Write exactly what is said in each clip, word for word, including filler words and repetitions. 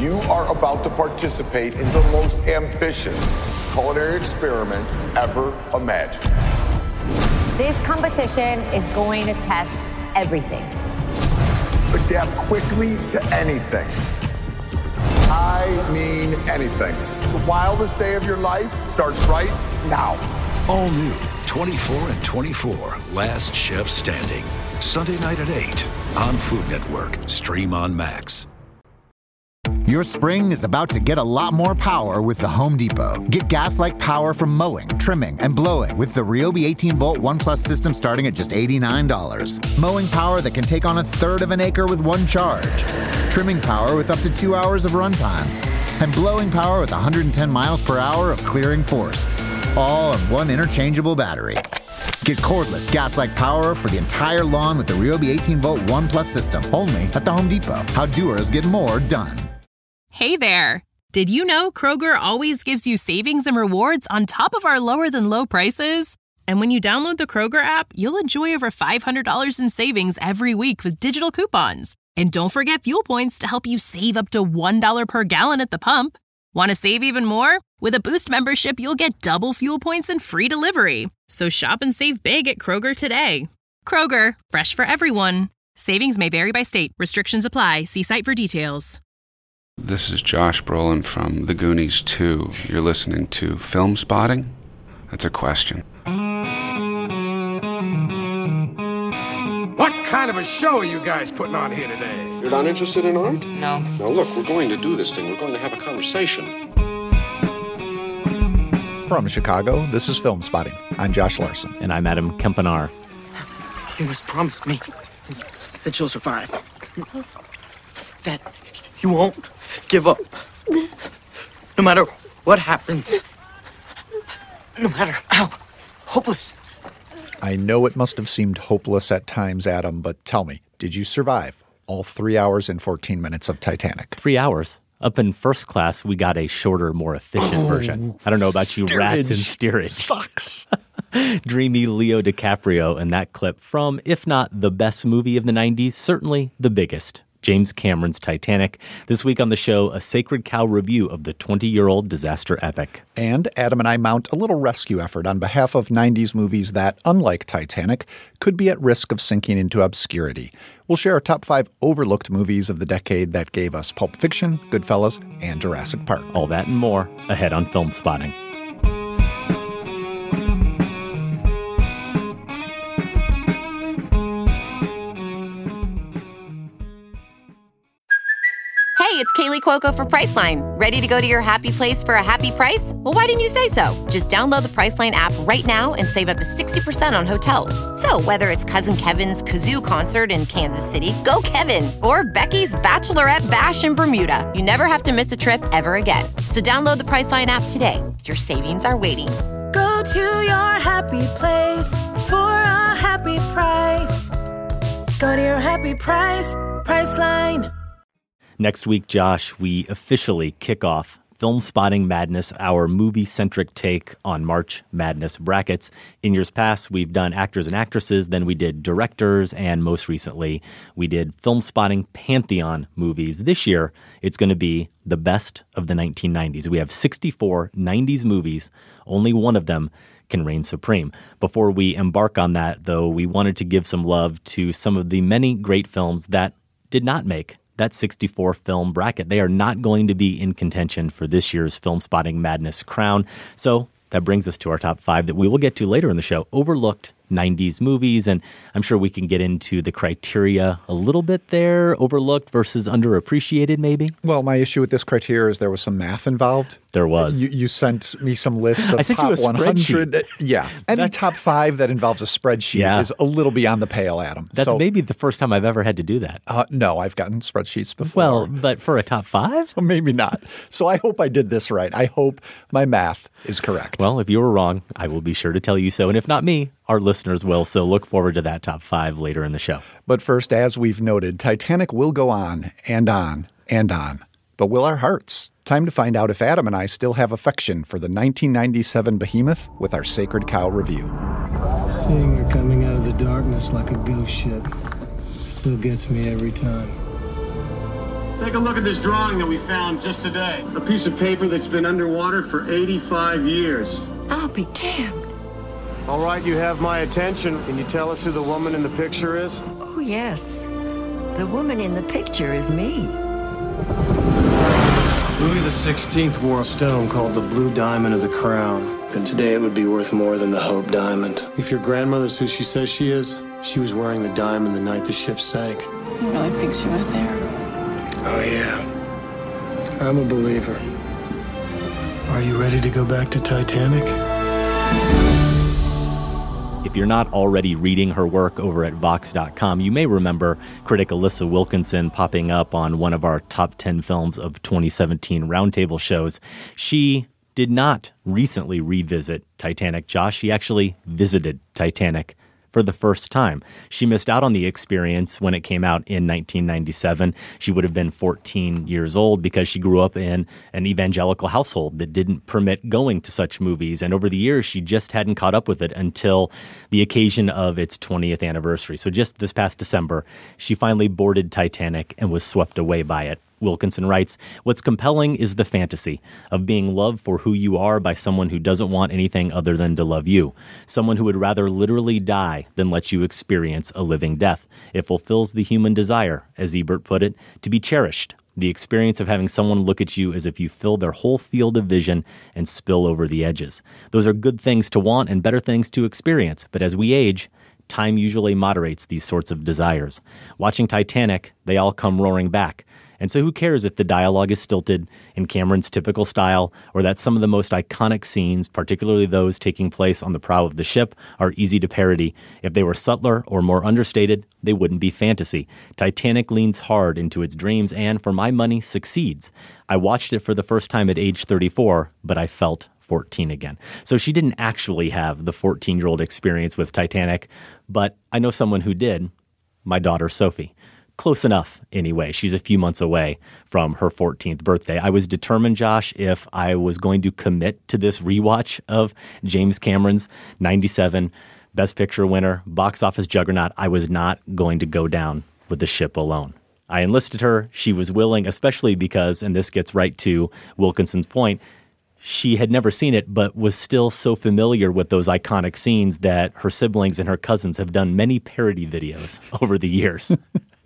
You are about to participate in the most ambitious culinary experiment ever imagined. This competition is going to test everything. Adapt quickly to anything. I mean anything. The wildest day of your life starts right now. All new, twenty-four and twenty-four, Last Chef Standing. Sunday night at eight on Food Network. Stream on Max. Your spring is about to get a lot more power with the Home Depot. Get gas-like power from mowing, trimming, and blowing with the Ryobi eighteen volt One Plus system starting at just eighty-nine dollars. Mowing power that can take on a third of an acre with one charge. Trimming power with up to two hours of runtime. And blowing power with one hundred ten miles per hour of clearing force. All on one interchangeable battery. Get cordless gas-like power for the entire lawn with the Ryobi eighteen volt One Plus system. Only at the Home Depot. How doers get more done. Hey there! Did you know Kroger always gives you savings and rewards on top of our lower-than-low prices? And when you download the Kroger app, you'll enjoy over five hundred dollars in savings every week with digital coupons. And don't forget fuel points to help you save up to one dollar per gallon at the pump. Want to save even more? With a Boost membership, you'll get double fuel points and free delivery. So shop and save big at Kroger today. Kroger, fresh for everyone. Savings may vary by state. Restrictions apply. See site for details. This is Josh Brolin from The Goonies two. You're listening to Film Spotting? That's a question. What kind of a show are you guys putting on here today? You're not interested in art? No. Now look, we're going to do this thing. We're going to have a conversation. From Chicago, this is Film Spotting. I'm Josh Larson. And I'm Adam Kempenar. You must promise me that you'll survive. That you won't give up. No matter what happens. No matter how hopeless. I know it must have seemed hopeless at times, Adam, but tell me, did you survive all three hours and fourteen minutes of Titanic? Three hours. Up in first class, we got a shorter, more efficient oh, version. I don't know about you, rats in steerage. Sucks. Dreamy Leo DiCaprio in that clip from, if not the best movie of the nineties, certainly the biggest. James Cameron's Titanic. This week on the show, a Sacred Cow review of the twenty-year-old disaster epic. And Adam and I mount a little rescue effort on behalf of nineties movies that, unlike Titanic, could be at risk of sinking into obscurity. We'll share our top five overlooked movies of the decade that gave us Pulp Fiction, Goodfellas, and Jurassic Park. All that and more ahead on Film Spotting. Hey, it's Kaylee Cuoco for Priceline. Ready to go to your happy place for a happy price? Well, why didn't you say so? Just download the Priceline app right now and save up to sixty percent on hotels. So whether it's Cousin Kevin's Kazoo Concert in Kansas City, go Kevin, or Becky's Bachelorette Bash in Bermuda, you never have to miss a trip ever again. So download the Priceline app today. Your savings are waiting. Go to your happy place for a happy price. Go to your happy price, Priceline. Next week, Josh, we officially kick off Film Spotting Madness, our movie-centric take on March Madness brackets. In years past, we've done actors and actresses, then we did directors, and most recently, we did Film Spotting Pantheon movies. This year, it's going to be the best of the nineteen nineties. We have sixty-four nineties movies. Only one of them can reign supreme. Before we embark on that, though, we wanted to give some love to some of the many great films that did not make that sixty-four film bracket. They are not going to be in contention for this year's Film Spotting Madness crown. So that brings us to our top five that we will get to later in the show. Overlooked nineties movies, and I'm sure we can get into the criteria a little bit there. Overlooked versus underappreciated, maybe? Well, my issue with this criteria is there was some math involved. There was. You, you sent me some lists of I sent top you a one hundred. spreadsheet. Yeah. Any That's, top five that involves a spreadsheet yeah. is a little beyond the pale, Adam. That's so, maybe the first time I've ever had to do that. Uh, no, I've gotten spreadsheets before. Well, but for a top five? Well, maybe not. So I hope I did this right. I hope my math is correct. Well, if you were wrong, I will be sure to tell you so. And if not me, our listeners will. So look forward to that top five later in the show. But first, as we've noted, Titanic will go on and on and on. But will our hearts? Time to find out if Adam and I still have affection for the nineteen ninety-seven behemoth with our Sacred Cow review. Seeing her coming out of the darkness like a ghost ship still gets me every time. Take a look at this drawing that we found just today. A piece of paper that's been underwater for eighty-five years. I'll be damned. All right, you have my attention. Can you tell us who the woman in the picture is? Oh, yes. The woman in the picture is me. Louis the sixteenth wore a stone called the Blue Diamond of the Crown. And today it would be worth more than the Hope Diamond. If your grandmother's who she says she is, she was wearing the diamond the night the ship sank. You really think she was there? Oh, yeah. I'm a believer. Are you ready to go back to Titanic? If you're not already reading her work over at Vox dot com, you may remember critic Alyssa Wilkinson popping up on one of our top ten films of twenty seventeen roundtable shows. She did not recently revisit Titanic, Josh. She actually visited Titanic for the first time. She missed out on the experience when it came out in nineteen ninety-seven. She would have been fourteen years old because she grew up in an evangelical household that didn't permit going to such movies. And over the years, she just hadn't caught up with it until the occasion of its twentieth anniversary. So just this past December, she finally boarded Titanic and was swept away by it. Wilkinson writes, "What's compelling is the fantasy of being loved for who you are by someone who doesn't want anything other than to love you. Someone who would rather literally die than let you experience a living death. It fulfills the human desire, as Ebert put it, to be cherished. The experience of having someone look at you as if you fill their whole field of vision and spill over the edges. Those are good things to want and better things to experience. But as we age, time usually moderates these sorts of desires. Watching Titanic, they all come roaring back. And so who cares if the dialogue is stilted in Cameron's typical style, or that some of the most iconic scenes, particularly those taking place on the prow of the ship, are easy to parody. If they were subtler or more understated, they wouldn't be fantasy. Titanic leans hard into its dreams and, for my money, succeeds. I watched it for the first time at age thirty-four, but I felt fourteen again." So she didn't actually have the fourteen-year-old experience with Titanic, but I know someone who did, my daughter Sophie. Close enough, anyway. She's a few months away from her fourteenth birthday. I was determined, Josh, if I was going to commit to this rewatch of James Cameron's ninety-seven Best Picture winner, box office juggernaut, I was not going to go down with the ship alone. I enlisted her. She was willing, especially because, and this gets right to Wilkinson's point, she had never seen it, but was still so familiar with those iconic scenes that her siblings and her cousins have done many parody videos over the years.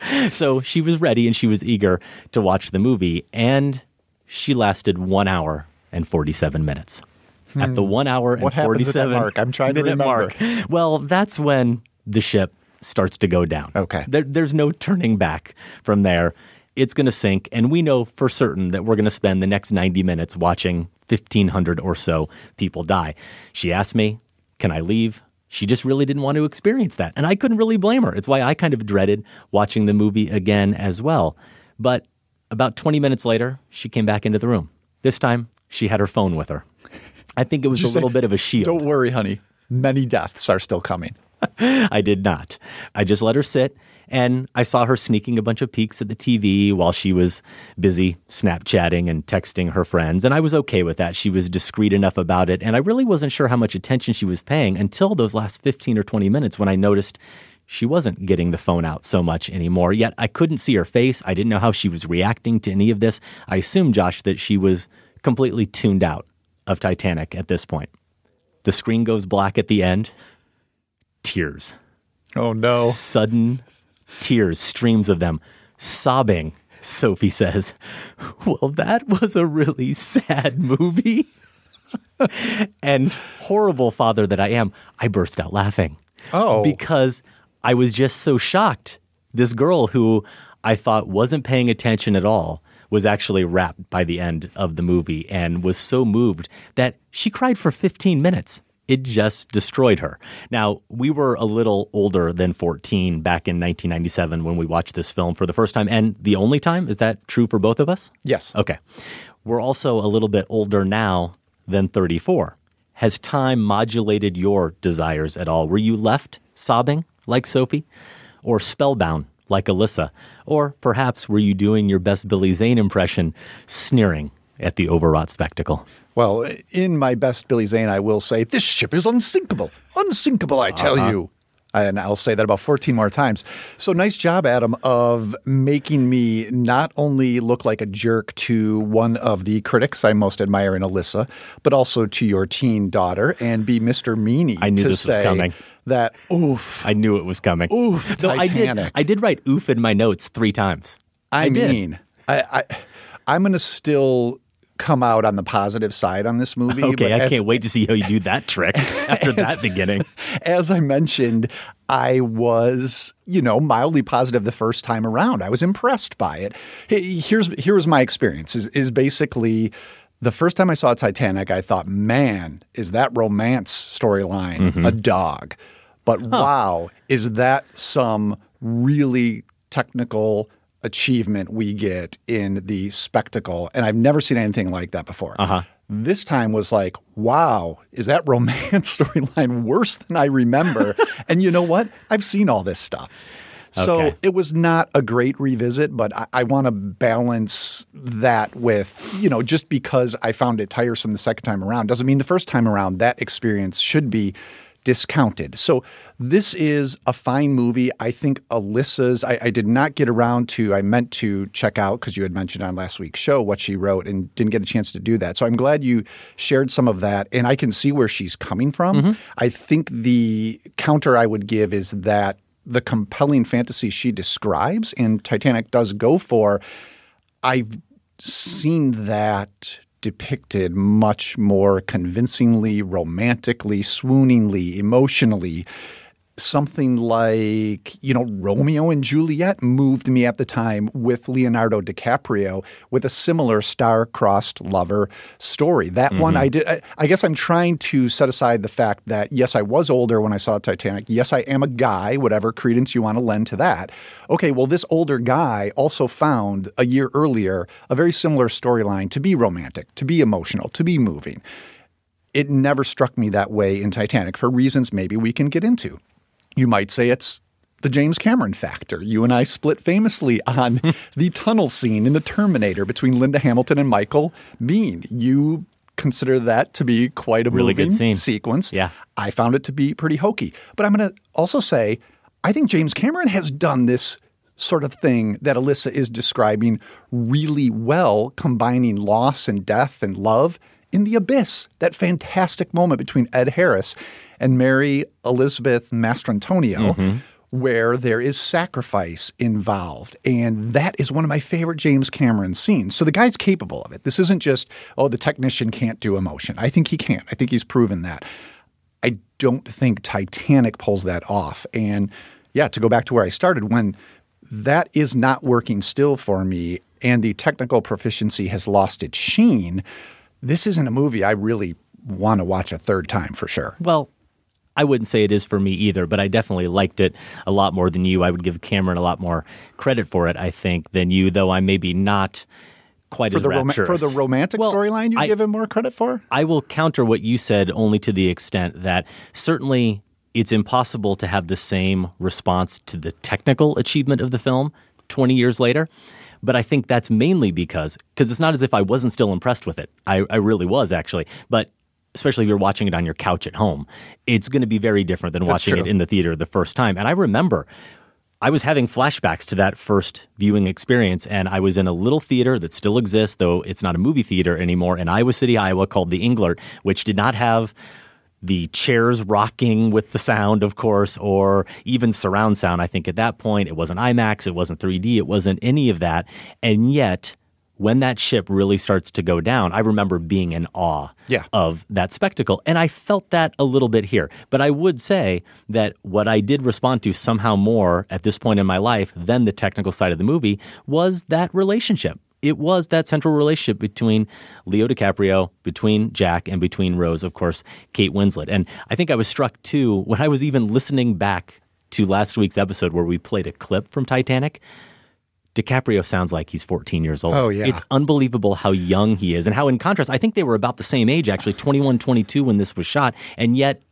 So she was ready and she was eager to watch the movie, and she lasted one hour and forty-seven minutes. Hmm. At the one hour and what forty-seven at that mark? I'm trying to remember. Mark, well, that's when the ship starts to go down. Okay. There, there's no turning back from there. It's going to sink, and we know for certain that we're going to spend the next ninety minutes watching fifteen hundred or so people die. She asked me, can I leave? She just really didn't want to experience that. And I couldn't really blame her. It's why I kind of dreaded watching the movie again as well. But about twenty minutes later, she came back into the room. This time, she had her phone with her. I think it was a little bit of a shield. Don't worry, honey. Many deaths are still coming. I did not. I just let her sit, and I saw her sneaking a bunch of peeks at the T V while she was busy Snapchatting and texting her friends, and I was okay with that. She was discreet enough about it, and I really wasn't sure how much attention she was paying until those last fifteen or twenty minutes when I noticed she wasn't getting the phone out so much anymore. Yet I couldn't see her face. I didn't know how she was reacting to any of this. I assumed, Josh, that she was completely tuned out of Titanic at this point. The screen goes black at the end. Tears. Oh, no. Sudden tears, streams of them, sobbing. Sophie says, well, that was a really sad movie. And horrible father that I am, I burst out laughing. Oh. Because I was just so shocked. This girl who I thought wasn't paying attention at all was actually rapt by the end of the movie and was so moved that she cried for fifteen minutes. It just destroyed her. Now, we were a little older than fourteen back in nineteen ninety-seven when we watched this film for the first time, and the only time. Is that true for both of us? Yes. Okay. We're also a little bit older now than thirty-four. Has time modulated your desires at all? Were you left sobbing like Sophie, or spellbound like Alyssa? Or perhaps were you doing your best Billy Zane impression, sneering at the overwrought spectacle? Well, in my best Billy Zane, I will say, this ship is unsinkable. Unsinkable, I tell uh-huh. you. And I'll say that about fourteen more times. So nice job, Adam, of making me not only look like a jerk to one of the critics I most admire in Alyssa, but also to your teen daughter and be Mister Meanie. I knew to this was say coming. That, oof. I knew it was coming. Oof, Though I did, Titanic. I did write oof in my notes three times. I, I did. mean, I, I, I'm going to still come out on the positive side on this movie. Okay, I as, can't wait to see how you do that trick after as, that beginning. As I mentioned, I was, you know, mildly positive the first time around. I was impressed by it. Here's here was my experience is, is basically the first time I saw Titanic, I thought, man, is that romance storyline Mm-hmm. a dog? But Huh. wow, is that some really technical achievement we get in the spectacle. And I've never seen anything like that before. Uh-huh. This time was like, wow, is that romance storyline worse than I remember? And you know what? I've seen all this stuff. So Okay. it was not a great revisit, but I, I want to balance that with, you know, just because I found it tiresome the second time around doesn't mean the first time around that experience should be discounted. So this is a fine movie. I think Alyssa's, I, I did not get around to, I meant to check out because you had mentioned on last week's show what she wrote and didn't get a chance to do that. So I'm glad you shared some of that and I can see where she's coming from. Mm-hmm. I think the counter I would give is that the compelling fantasy she describes and Titanic does go for, I've seen that depicted much more convincingly, romantically, swooningly, emotionally. Something like, you know, Romeo and Juliet moved me at the time with Leonardo DiCaprio with a similar star-crossed lover story. That Mm-hmm. one I did I, I guess I'm trying to set aside the fact that, yes, I was older when I saw Titanic. Yes, I am a guy, whatever credence you want to lend to that. Okay, well, this older guy also found a year earlier a very similar storyline to be romantic, to be emotional, to be moving. It never struck me that way in Titanic for reasons maybe we can get into. You might say it's the James Cameron factor. You and I split famously on the tunnel scene in The Terminator between Linda Hamilton and Michael Biehn. You consider that to be quite a Really good moving scene. sequence. Yeah. I found it to be pretty hokey. But I'm going to also say I think James Cameron has done this sort of thing that Alyssa is describing really well, combining loss and death and love in The Abyss, that fantastic moment between Ed Harris and Mary Elizabeth Mastrantonio, Mm-hmm. where there is sacrifice involved. And that is one of my favorite James Cameron scenes. So the guy's capable of it. This isn't just, oh, the technician can't do emotion. I think he can. I think he's proven that. I don't think Titanic pulls that off. And yeah, to go back to where I started, when that is not working still for me and the technical proficiency has lost its sheen, this isn't a movie I really want to watch a third time for sure. Well, I wouldn't say it is for me either, but I definitely liked it a lot more than you. I would give Cameron a lot more credit for it, I think, than you, though I may be not quite For as the, rom- rapturous. for the romantic Well, storyline you I- give him more credit for? I will counter what you said only to the extent that certainly it's impossible to have the same response to the technical achievement of the film twenty years later. But I think that's mainly because, because it's not as if I wasn't still impressed with it. I, I really was, actually. But especially if you're watching it on your couch at home, it's going to be very different than That's watching true. it in the theater the first time. And I remember I was having flashbacks to that first viewing experience, and I was in a little theater that still exists, though it's not a movie theater anymore, in Iowa City, Iowa, called the Englert, which did not have the chairs rocking with the sound, of course, or even surround sound. I think at that point it wasn't IMAX, it wasn't three D, it wasn't any of that. And yet, when that ship really starts to go down, I remember being in awe Yeah. of that spectacle. And I felt that a little bit here. But I would say that what I did respond to somehow more at this point in my life than the technical side of the movie was that relationship. It was that central relationship between Leo DiCaprio, between Jack, and between Rose, of course, Kate Winslet. And I think I was struck, too, when I was even listening back to last week's episode where we played a clip from Titanic. DiCaprio sounds like he's fourteen years old. Oh, yeah. It's unbelievable how young he is and how, in contrast, I think they were about the same age, actually, twenty-one, twenty-two when this was shot. And yet,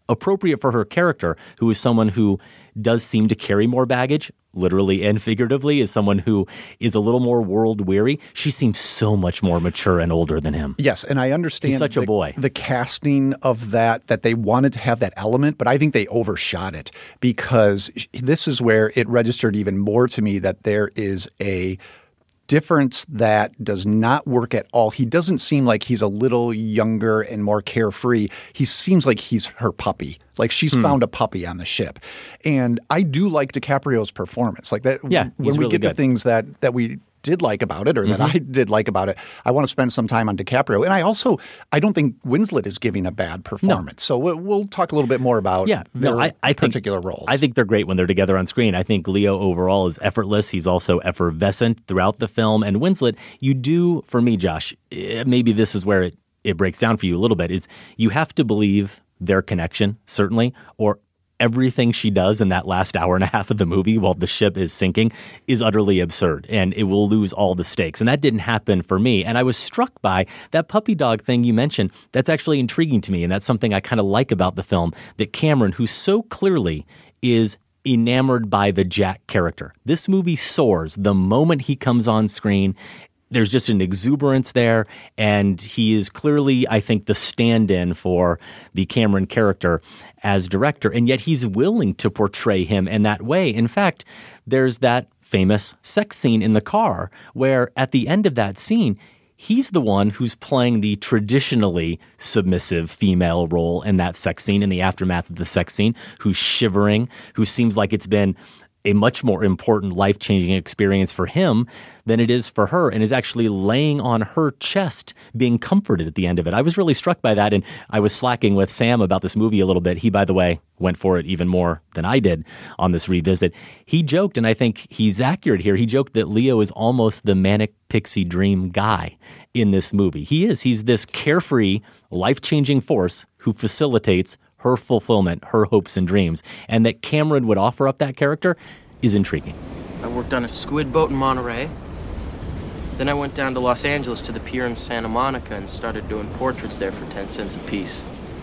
appropriate for her character, who is someone who does seem to carry more baggage, literally and figuratively, is someone who is a little more world-weary. She seems so much more mature and older than him. Yes, and I understand He's such the, a boy. the casting of that, that they wanted to have that element, but I think they overshot it because this is where it registered even more to me that there is a difference that does not work at all. He doesn't seem like he's a little younger and more carefree. He seems like he's her puppy. Like she's hmm. found a puppy on the ship. And I do like DiCaprio's performance. Like that yeah, when we really get good. to things that that we did like about it or that mm-hmm. I did like about it, I want to spend some time on DiCaprio. And I also I don't think Winslet is giving a bad performance. No. So we'll, we'll talk a little bit more about yeah, their no, I, I particular think, roles. I think they're great when they're together on screen. I think Leo overall is effortless. He's also effervescent throughout the film. And Winslet, you do, for me, Josh, maybe this is where it, it breaks down for you a little bit, is you have to believe their connection, certainly, or everything she does in that last hour and a half of the movie while the ship is sinking is utterly absurd, and it will lose all the stakes. And that didn't happen for me. And I was struck by that puppy dog thing you mentioned. That's actually intriguing to me, and that's something I kind of like about the film, that Cameron, who so clearly is enamored by the Jack character. This movie soars the moment he comes on screen. There's just an exuberance there, and he is clearly, I think, the stand-in for the Cameron character as director, and yet he's willing to portray him in that way. In fact, there's that famous sex scene in the car where at the end of that scene, he's the one who's playing the traditionally submissive female role in that sex scene, in the aftermath of the sex scene, who's shivering, who seems like it's been a much more important life-changing experience for him than it is for her, and is actually laying on her chest, being comforted at the end of it. I was really struck by that, and I was slacking with Sam about this movie a little bit. He, by the way, went for it even more than I did on this revisit. He joked, and I think he's accurate here, he joked that Leo is almost the manic pixie dream guy in this movie. He is. He's this carefree, life-changing force who facilitates her fulfillment, her hopes and dreams. And that Cameron would offer up that character is intriguing. I worked on a squid boat in Monterey. Then I went down to Los Angeles to the pier in Santa Monica and started doing portraits there for ten cents a piece.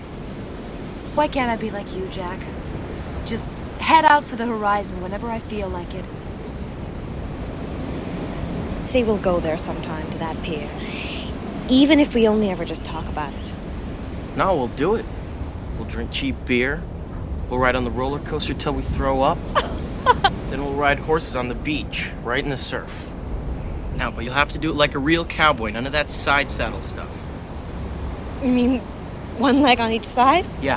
Why can't I be like you, Jack? Just head out for the horizon whenever I feel like it. Say we'll go there sometime, to that pier. Even if we only ever just talk about it. No, we'll do it. We'll drink cheap beer. We'll ride on the roller coaster till we throw up. Then we'll ride horses on the beach, right in the surf. Now, but you'll have to do it like a real cowboy. None of that side saddle stuff. You mean one leg on each side? Yeah.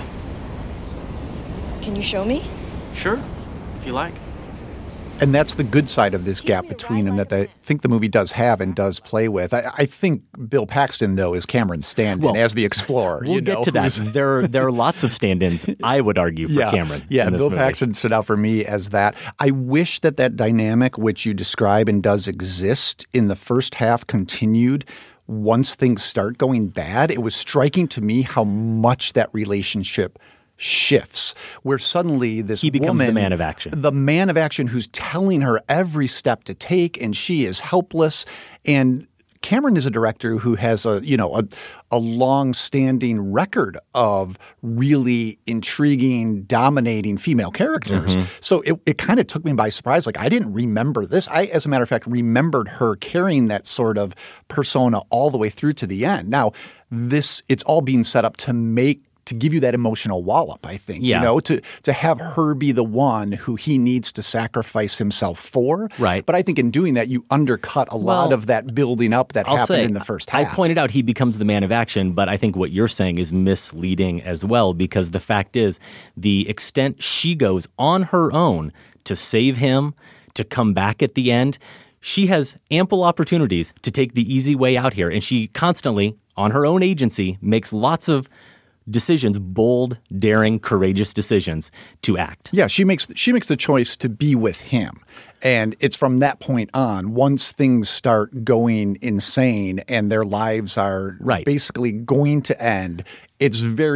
Can you show me? Sure, if you like. And that's the good side of this gap between them that I think the movie does have and does play with. I, I think Bill Paxton, though, is Cameron's stand-in well, as the explorer. We'll you get know, to that. There, there are lots of stand-ins, I would argue, for yeah, Cameron. Yeah, in this Bill movie. Paxton stood out for me as that. I wish that that dynamic, which you describe and does exist in the first half, continued once things start going bad. It was striking to me how much that relationship shifts, where suddenly this he becomes woman, the man of action. The man of action who's telling her every step to take, and she is helpless. And Cameron is a director who has a, you know, a, a long-standing record of really intriguing, dominating female characters. Mm-hmm. So it, it kind of took me by surprise. Like, I didn't remember this. I, as a matter of fact, remembered her carrying that sort of persona all the way through to the end. Now, this it's all being set up to make to give you that emotional wallop, I think, yeah. you know, to, to have her be the one who he needs to sacrifice himself for. Right. But I think in doing that, you undercut a lot well, of that building up that I'll happened say, in the first half. I pointed out he becomes the man of action, but I think what you're saying is misleading as well, because the fact is the extent she goes on her own to save him, to come back at the end, she has ample opportunities to take the easy way out here. And she constantly, on her own agency, makes lots of decisions, bold, daring, courageous decisions to act. Yeah, she makes she makes the choice to be with him. And it's from that point on, once things start going insane and their lives are right. basically going to end, it's very much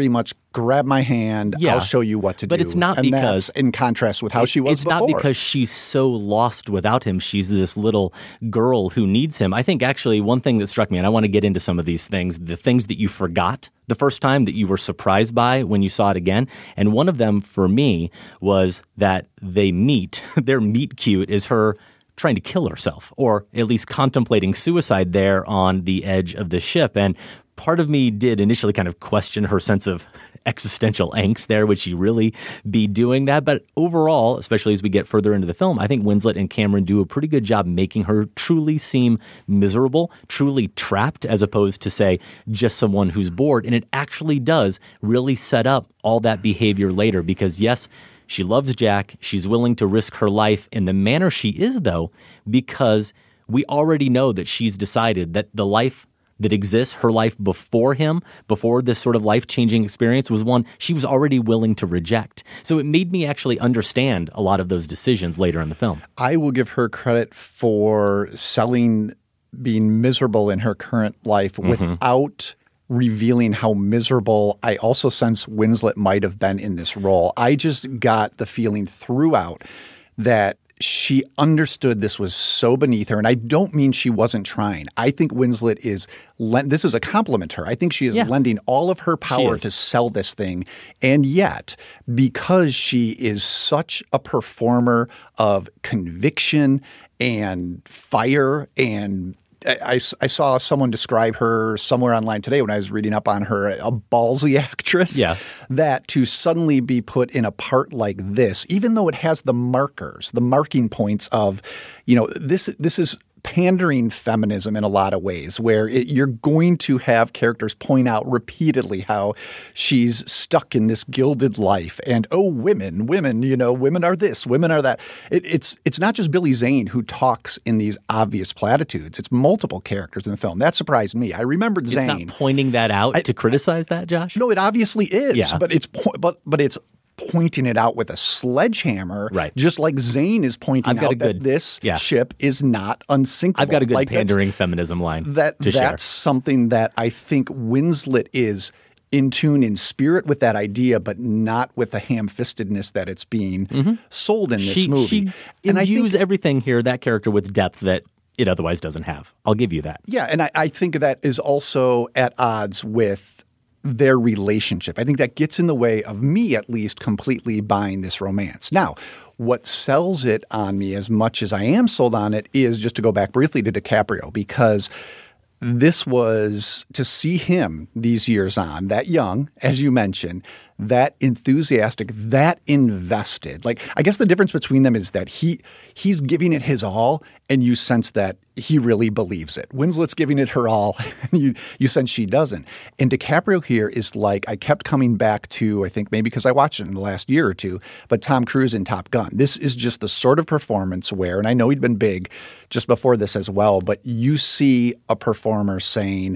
grab my hand, Yeah. I'll show you what to But do. it's not and because- that's in contrast with how she was It's before. not because she's so lost without him. She's this little girl who needs him. I think actually one thing that struck me, and I want to get into some of these things, the things that you forgot the first time that you were surprised by when you saw it again. And one of them for me was that they meet, their meet cute is her trying to kill herself, or at least contemplating suicide there on the edge of the ship. And part of me did initially kind of question her sense of existential angst there. Would she really be doing that? But overall, especially as we get further into the film, I think Winslet and Cameron do a pretty good job making her truly seem miserable, truly trapped, as opposed to, say, just someone who's bored. And it actually does really set up all that behavior later because, yes, she loves Jack. She's willing to risk her life in the manner she is, though, because we already know that she's decided that the life that exists, her life before him, before this sort of life-changing experience, was one she was already willing to reject. So it made me actually understand a lot of those decisions later in the film. I will give her credit for selling being miserable in her current life Mhm. without revealing how miserable I also sense Winslet might have been in this role. I just got the feeling throughout that she understood this was so beneath her. And I don't mean she wasn't trying. I think Winslet is – this is a compliment to her. I think she is Yeah. lending all of her power is. to sell this thing. And yet, because she is such a performer of conviction and fire and – I, I saw someone describe her somewhere online today when I was reading up on her, a ballsy actress. Yeah. That to suddenly be put in a part like this, even though it has the markers, the marking points of, you know, this this is pandering feminism in a lot of ways where it, you're going to have characters point out repeatedly how she's stuck in this gilded life and, oh, women, women, you know, women are this, women are that. It, it's it's not just Billy Zane who talks in these obvious platitudes. It's multiple characters in the film. That surprised me. I remembered It's Zane. not pointing that out I- to criticize that, Josh? No, it obviously is. Yeah. But it's po- but but it's pointing it out with a sledgehammer, Right. just like Zane is pointing I've got out a good- that this yeah. ship is not unsinkable. I've got a good Like, that's- pandering feminism line That to share. that's something that I think Winslet is in tune in spirit with that idea, but not with the ham-fistedness that it's being sold in this she, movie. She and I imbues think, everything here, that character, with depth that it otherwise doesn't have. I'll give you that. yeah, and I, I think that is also at odds with their relationship. I think that gets in the way of me, at least, completely buying this romance. Now, what sells it on me as much as I am sold on it is, just to go back briefly to DiCaprio, because this was to see him these years on, that young, as you mentioned, that enthusiastic, that invested. Like, I guess the difference between them is that he he's giving it his all, and you sense that he really believes it. Winslet's giving it her all, and you, you sense she doesn't. And DiCaprio here is like, I kept coming back to, I think maybe because I watched it in the last year or two, but Tom Cruise in Top Gun. This is just the sort of performance where, and I know he'd been big just before this as well, but you see a performer saying,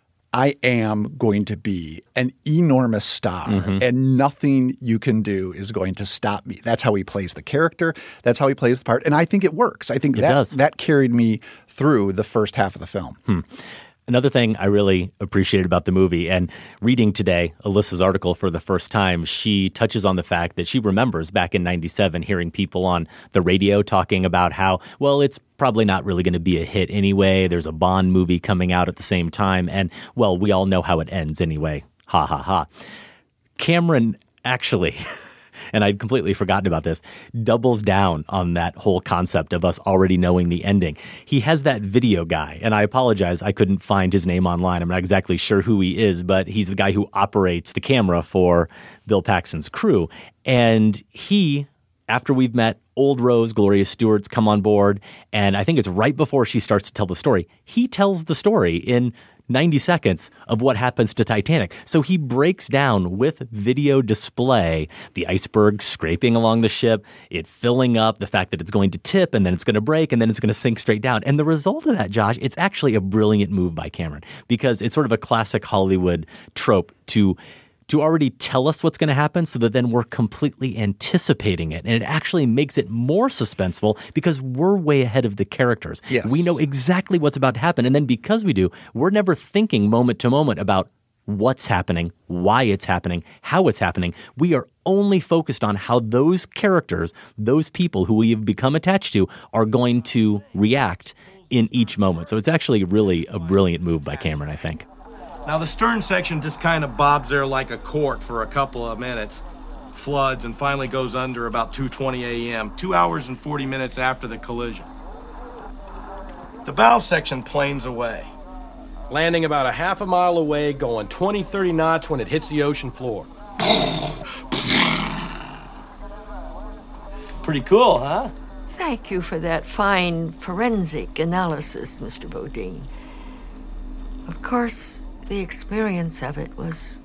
I am going to be an enormous star, Mhm. and nothing you can do is going to stop me. That's how he plays the character. That's how he plays the part. And I think it works. I think It that, does. that carried me through the first half of the film. Hmm. Another thing I really appreciated about the movie, and reading today Alyssa's article for the first time, she touches on the fact that she remembers back in ninety-seven hearing people on the radio talking about how, well, it's probably not really going to be a hit anyway. There's a Bond movie coming out at the same time. And, well, we all know how it ends anyway. Ha, ha, ha. Cameron actually... and I'd completely forgotten about this, doubles down on that whole concept of us already knowing the ending. He has that video guy, and I apologize, I couldn't find his name online. I'm not exactly sure who he is, but he's the guy who operates the camera for Bill Paxton's crew. And he, after we've met Old Rose, Gloria Stewart's come on board, and I think it's right before she starts to tell the story, he tells the story in ninety seconds of what happens to Titanic. So he breaks down with video display the iceberg scraping along the ship, it filling up, the fact that it's going to tip and then it's going to break and then it's going to sink straight down. And the result of that, Josh, it's actually a brilliant move by Cameron, because it's sort of a classic Hollywood trope to to already tell us what's going to happen so that then we're completely anticipating it. And it actually makes it more suspenseful because we're way ahead of the characters. Yes. We know exactly what's about to happen. And then because we do, we're never thinking moment to moment about what's happening, why it's happening, how it's happening. We are only focused on how those characters, those people who we have become attached to, are going to react in each moment. So it's actually really a brilliant move by Cameron, I think. Now the stern section just kind of bobs there like a cork for a couple of minutes, floods, and finally goes under about two twenty a.m., two hours and forty minutes after the collision. The bow section planes away, landing about a half a mile away, going twenty, thirty knots when it hits the ocean floor. Pretty cool, huh? Thank you for that fine forensic analysis, Mister Bodine. Of course, the experience of it was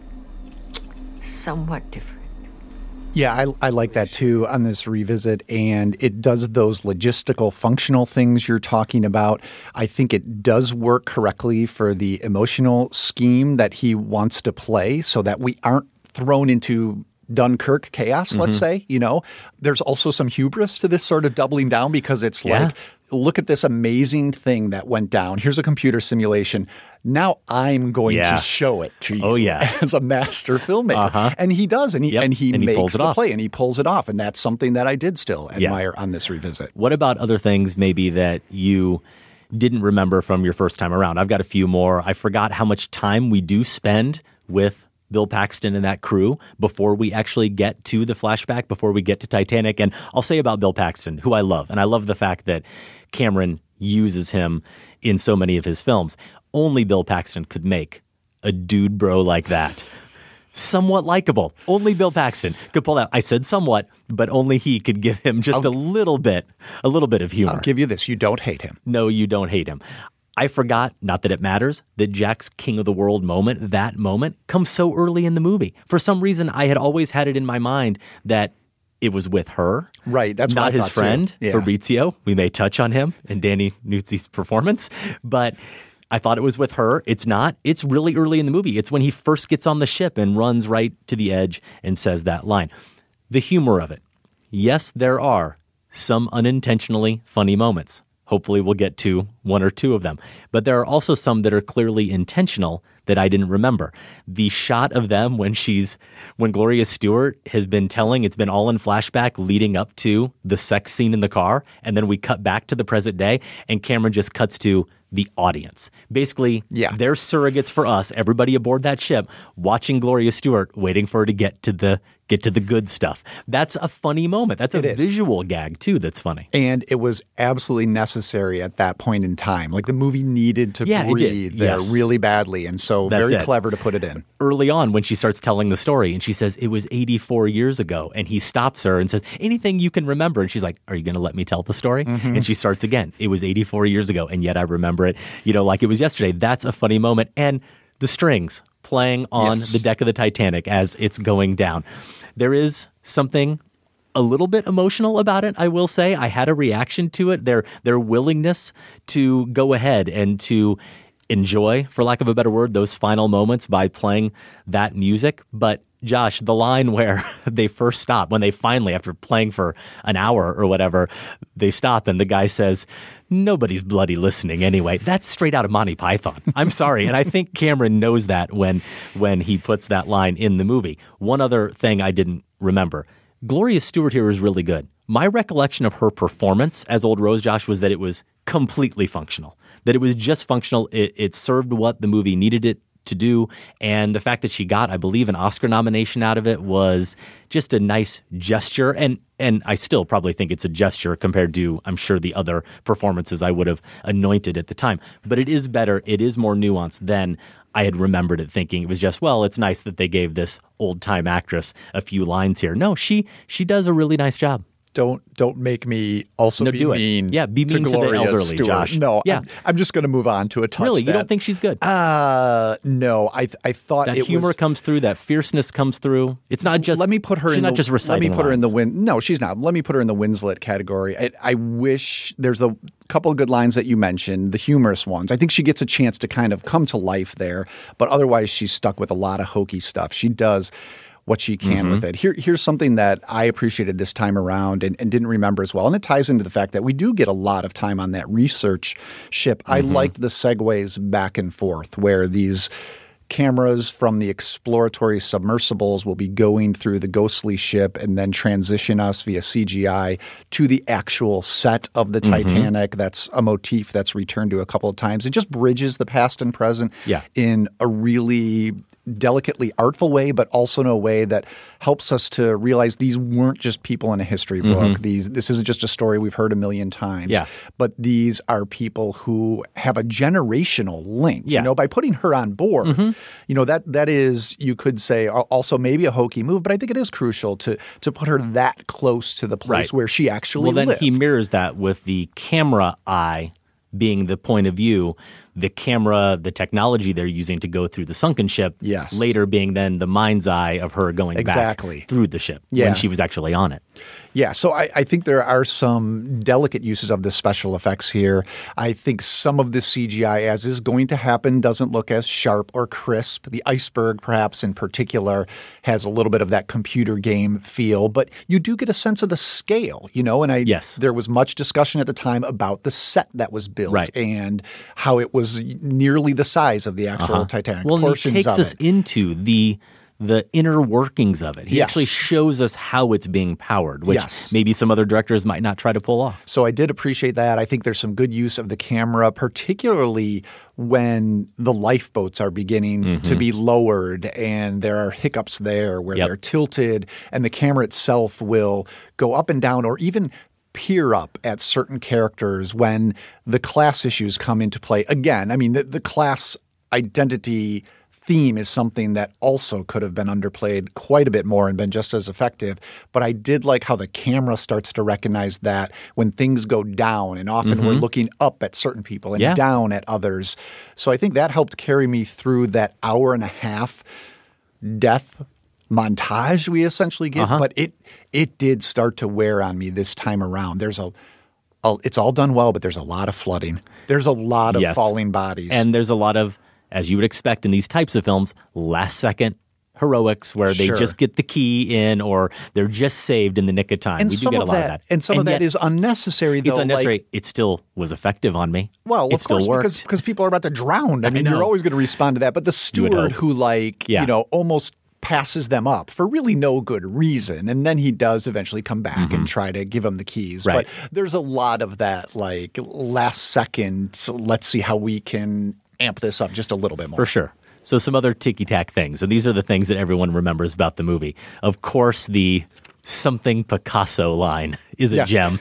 somewhat different. Yeah, I, I like that too on this revisit, and it does those logistical, functional things you're talking about. I think it does work correctly for the emotional scheme that he wants to play so that we aren't thrown into Dunkirk chaos, let's Mhm. say. You know, there's also some hubris to this sort of doubling down because it's Yeah. like, look at this amazing thing that went down. Here's a computer simulation. Now I'm going Yeah. to show it to you Oh, yeah. as a master filmmaker. Uh-huh. And he does, and he, Yep. and he And he makes pulls it the off. play, and he pulls it off. And that's something that I did still Yeah. admire on this revisit. What about other things maybe that you didn't remember from your first time around? I've got a few more. I forgot how much time we do spend with Bill Paxton and that crew before we actually get to the flashback, before we get to Titanic. And I'll say about Bill Paxton, who I love, and I love the fact that Cameron uses him in so many of his films. Only Bill Paxton could make a dude bro like that somewhat likable. Only Bill Paxton could pull out. I said somewhat, but only he could give him just I'll, a little bit, a little bit of humor. I'll give you this. You don't hate him. No, you don't hate him. I forgot, not that it matters, that Jack's King of the World moment, that moment, comes so early in the movie. For some reason, I had always had it in my mind that it was with her. Right, that's what not I his thought, too. friend, Yeah. Fabrizio. We may touch on him in Danny Nuzzi's performance, but I thought it was with her. It's not. It's really early in the movie. It's when he first gets on the ship and runs right to the edge and says that line. The humor of it. Yes, there are some unintentionally funny moments. Hopefully we'll get to one or two of them. But there are also some that are clearly intentional that I didn't remember. The shot of them when she's, when Gloria Stewart has been telling, it's been all in flashback leading up to the sex scene in the car. And then we cut back to the present day and Cameron just cuts to the audience. Basically, yeah. they're surrogates for us, everybody aboard that ship, watching Gloria Stewart, waiting for her to get to the get to the good stuff. That's a funny moment. That's a visual gag, too, that's funny. And it was absolutely necessary at that point in time. Like, the movie needed to Yeah, it did. breathe there Yes. really badly. And so That's very it. clever to put it in. Early on when she starts telling the story and she says, it was eighty-four years ago. And he stops her and says, anything you can remember. And she's like, are you going to let me tell the story? Mhm. And she starts again. It was eighty-four years ago. And yet I remember it, you know, like it was yesterday. That's a funny moment. And the strings playing on Yes. the deck of the Titanic as it's going down. There is something a little bit emotional about it, I will say. I had a reaction to it. Their their willingness to go ahead and to enjoy, for lack of a better word, those final moments by playing that music. But Josh, the line where they first stop, when they finally, after playing for an hour or whatever, they stop and the guy says, nobody's bloody listening anyway. That's straight out of Monty Python. I'm sorry. And I think Cameron knows that when when he puts that line in the movie. One other thing I didn't remember. Gloria Stewart here is really good. My recollection of her performance as Old Rose, Josh, was that it was completely functional, that it was just functional. It, it served what the movie needed it to do. And the fact that she got, I believe, an Oscar nomination out of it was just a nice gesture. And and I still probably think it's a gesture compared to, I'm sure, the other performances I would have anointed at the time. But it is better. It is more nuanced than I had remembered it, thinking it was just, well, it's nice that they gave this old-time actress a few lines here. No, she she does a really nice job. Don't don't make me also No, be do it. mean. Yeah, be mean to the Gloria elderly, Stewart. Josh. No, Yeah. I'm, I'm just going to move on to a touch. Really? You that- don't think she's good? Uh, no. I th- I thought That it humor was, comes through, that fierceness comes through. It's not just. Let me put her she's in. not the, just reciting Let me put her in the lines. win. No, she's not. Let me put her in the Winslet category. I, I wish there's a couple of good lines that you mentioned, the humorous ones. I think she gets a chance to kind of come to life there, but otherwise she's stuck with a lot of hokey stuff. She does what she can Mhm. with it. Here, here's something that I appreciated this time around and, and didn't remember as well. And it ties into the fact that we do get a lot of time on that research ship. I Mhm. liked the segues back and forth where these cameras from the exploratory submersibles will be going through the ghostly ship and then transition us via C G I to the actual set of the Mm-hmm. Titanic. That's a motif that's returned to a couple of times. It just bridges the past and present Yeah. in a really delicately artful way, but also in a way that helps us to realize these weren't just people in a history book. Mhm. These This isn't just a story we've heard a million times. Yeah. But these are people who have a generational link. Yeah. You know, by putting her on board, Mhm. you know, that that is, you could say, al- also maybe a hokey move, but I think it is crucial to to put her that close to the place Right. where she actually Well, then lived. he mirrors that with the camera eye being the point of view, the camera, the technology they're using to go through the sunken ship, Yes. later being then the mind's eye of her going Exactly. back through the ship Yeah. when she was actually on it. Yeah, so I, I think there are some delicate uses of the special effects here. I think some of the C G I, as is going to happen, doesn't look as sharp or crisp. The iceberg, perhaps in particular, has a little bit of that computer game feel, but you do get a sense of the scale, you know, and I Yes. there was much discussion at the time about the set that was built Right. and how it was nearly the size of the actual Uh-huh. Titanic. Well, and he portions takes of us it. into the the inner workings of it. He Yes. actually shows us how it's being powered, which Yes. maybe some other directors might not try to pull off. So I did appreciate that. I think there's some good use of the camera, particularly when the lifeboats are beginning Mm-hmm. to be lowered and there are hiccups there where Yep. they're tilted and the camera itself will go up and down or even peer up at certain characters when the class issues come into play. Again, I mean, the, the class identity theme is something that also could have been underplayed quite a bit more and been just as effective. But I did like how the camera starts to recognize that when things go down, and often we're Mhm. looking up at certain people and Yeah. down at others. So I think that helped carry me through that hour and a half death montage we essentially get. Uh-huh. But it it did start to wear on me this time around. There's a, a it's all done well, but there's a lot of flooding. There's a lot of Yes. falling bodies. And there's a lot of, as you would expect in these types of films, last second heroics where they Sure. just get the key in or they're just saved in the nick of time. And we do some get a of lot that, of that. and some of that yet is unnecessary. Though, It's unnecessary. Like, it still was effective on me. well, it of still course, worked. because because people are about to drown. I I mean, know. you're always going to respond to that. But the You would steward hope. who, like, Yeah. you know, almost passes them up for really no good reason, and then he does eventually come back and try to give him the keys. Mm-hmm. Right. But there's a lot of that, like last second. So let's see how we can amp this up just a little bit more. For sure. So some other ticky-tack things, and these are the things that everyone remembers about the movie. Of course, the something Picasso line is a Yeah. gem.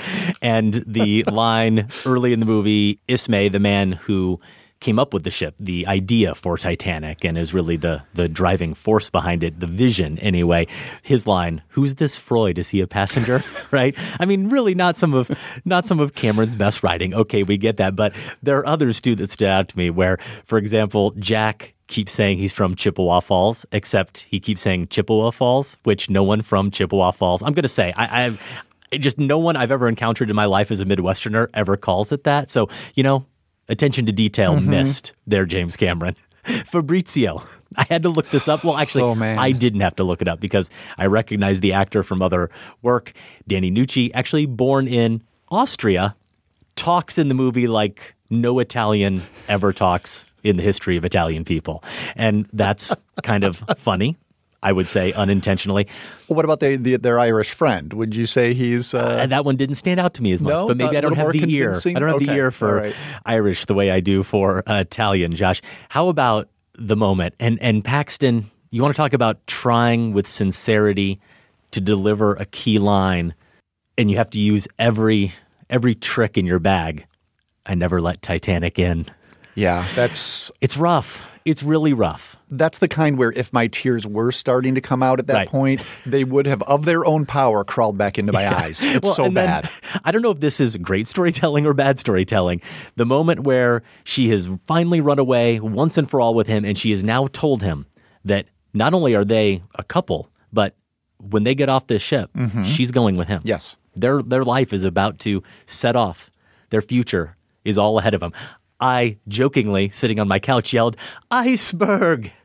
And the line early in the movie, Ismay, the man who came up with the ship, the idea for Titanic, and is really the the driving force behind it, the vision anyway. His line, "Who's this Freud? Is he a passenger?" Right? I mean, really not some of not some of Cameron's best writing. Okay, we get that, but there are others too that stood out to me where, for example, Jack keeps saying he's from Chippewa Falls, except he keeps saying Chippewa Falls, which no one from Chippewa Falls, I'm going to say, I, I've just no one I've ever encountered in my life as a Midwesterner ever calls it that. So, you know, attention to detail Mhm. missed there, James Cameron. Fabrizio. I had to look this up. Well, actually, Oh, man. I didn't have to look it up because I recognize the actor from other work. Danny Nucci, actually born in Austria, talks in the movie like no Italian ever talks in the history of Italian people. And that's kind of funny, I would say, unintentionally. What about the, the, their Irish friend? Would you say he's uh, Uh, that one didn't stand out to me as much, No? but maybe Not I don't a have little the more ear. convincing? I don't have the Okay, ear for all right. Irish the way I do for uh, Italian, Josh. How about the moment? And and Paxton, you want to talk about trying with sincerity to deliver a key line, and you have to use every every trick in your bag. I never let Titanic in. Yeah, that's It's rough. It's really rough. that's the kind where if my tears were starting to come out at that Right. point, they would have, of their own power, crawled back into my eyes. It's Well, so and then- bad. I don't know if this is great storytelling or bad storytelling. The moment where she has finally run away once and for all with him, and she has now told him that not only are they a couple, but when they get off this ship, Mhm. she's going with him. Yes. Their their life is about to set off. Their future is all ahead of them. I jokingly, sitting on my couch, yelled, "Iceberg!"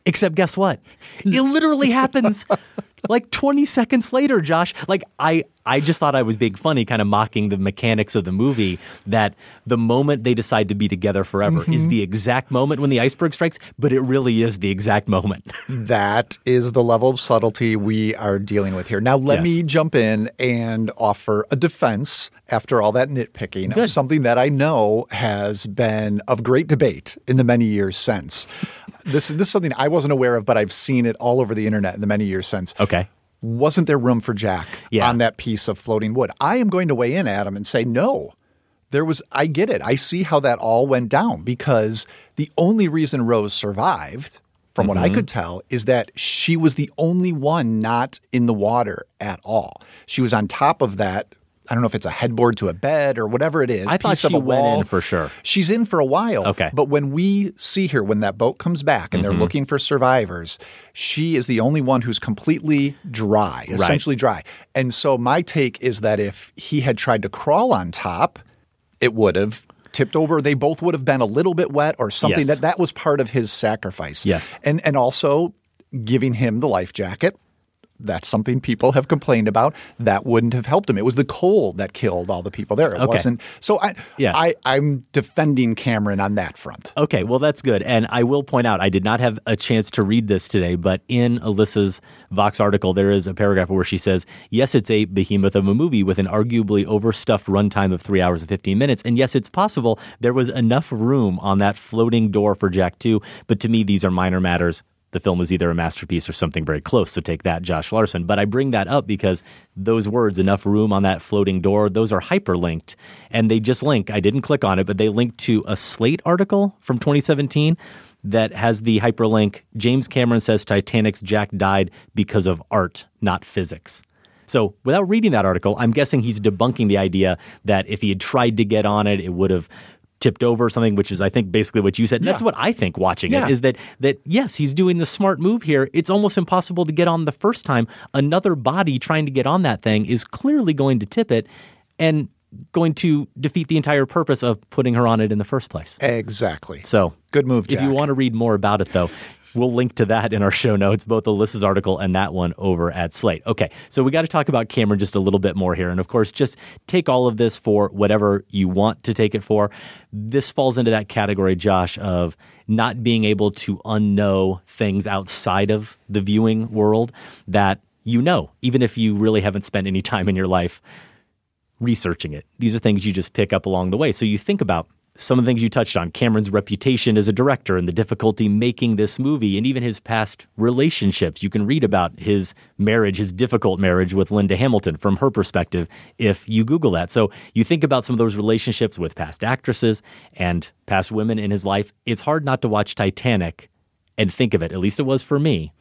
Except guess what? It literally happens like twenty seconds later, Josh. Like I, I just thought I was being funny, kind of mocking the mechanics of the movie, that the moment they decide to be together forever mm-hmm. is the exact moment when the iceberg strikes, but it really is the exact moment. That is the level of subtlety we are dealing with here. Now, let yes. me jump in and offer a defense after all that nitpicking Good. of something that I know has been of great debate in the many years since. This, this is something I wasn't aware of, but I've seen it all over the internet in the many years since. Okay. Wasn't there room for Jack yeah. on that piece of floating wood? I am going to weigh in, Adam, and say no. There was – I get it. I see how that all went down because the only reason Rose survived, from mm-hmm. what I could tell, is that she was the only one not in the water at all. She was on top of that – I don't know if it's a headboard to a bed or whatever it is. I thought she went in for sure. She's in for a while. Okay. But when we see her, when that boat comes back and mm-hmm. they're looking for survivors, she is the only one who's completely dry, right. essentially dry. And so my take is that if he had tried to crawl on top, it would have tipped over. They both would have been a little bit wet or something. Yes. That that was part of his sacrifice. Yes. And and also giving him the life jacket. That's something people have complained about. That wouldn't have helped him. It was the cold that killed all the people there. It okay. wasn't. So I, yeah. I, I'm defending Cameron on that front. Okay, well, that's good. And I will point out, I did not have a chance to read this today, but in Alyssa's Vox article, there is a paragraph where she says, yes, it's a behemoth of a movie with an arguably overstuffed runtime of three hours and fifteen minutes. And yes, it's possible there was enough room on that floating door for Jack two. But to me, these are minor matters. The film is either a masterpiece or something very close. So take that, Josh Larson. But I bring that up because those words, enough room on that floating door, those are hyperlinked. And they just link. I didn't click on it, but they link to a Slate article from twenty seventeen that has the hyperlink, James Cameron says Titanic's Jack died because of art, not physics. So without reading that article, I'm guessing he's debunking the idea that if he had tried to get on it, it would have tipped over or something, which is, I think, basically what you said. And yeah. that's what I think watching yeah. it, is that, that, yes, he's doing the smart move here. It's almost impossible to get on the first time. Another body trying to get on that thing is clearly going to tip it and going to defeat the entire purpose of putting her on it in the first place. Exactly. So good move, Jack. If you want to read more about it, though, we'll link to that in our show notes, both Alyssa's article and that one over at Slate. Okay, so we got to talk about Cameron just a little bit more here. And of course, just take all of this for whatever you want to take it for. This falls into that category, Josh, of not being able to unknow things outside of the viewing world that you know, even if you really haven't spent any time in your life researching it. These are things you just pick up along the way. So you think about some of the things you touched on, Cameron's reputation as a director and the difficulty making this movie, and even his past relationships. You can read about his marriage, his difficult marriage with Linda Hamilton from her perspective if you Google that. So you think about some of those relationships with past actresses and past women in his life. It's hard not to watch Titanic and think of it, at least it was for me,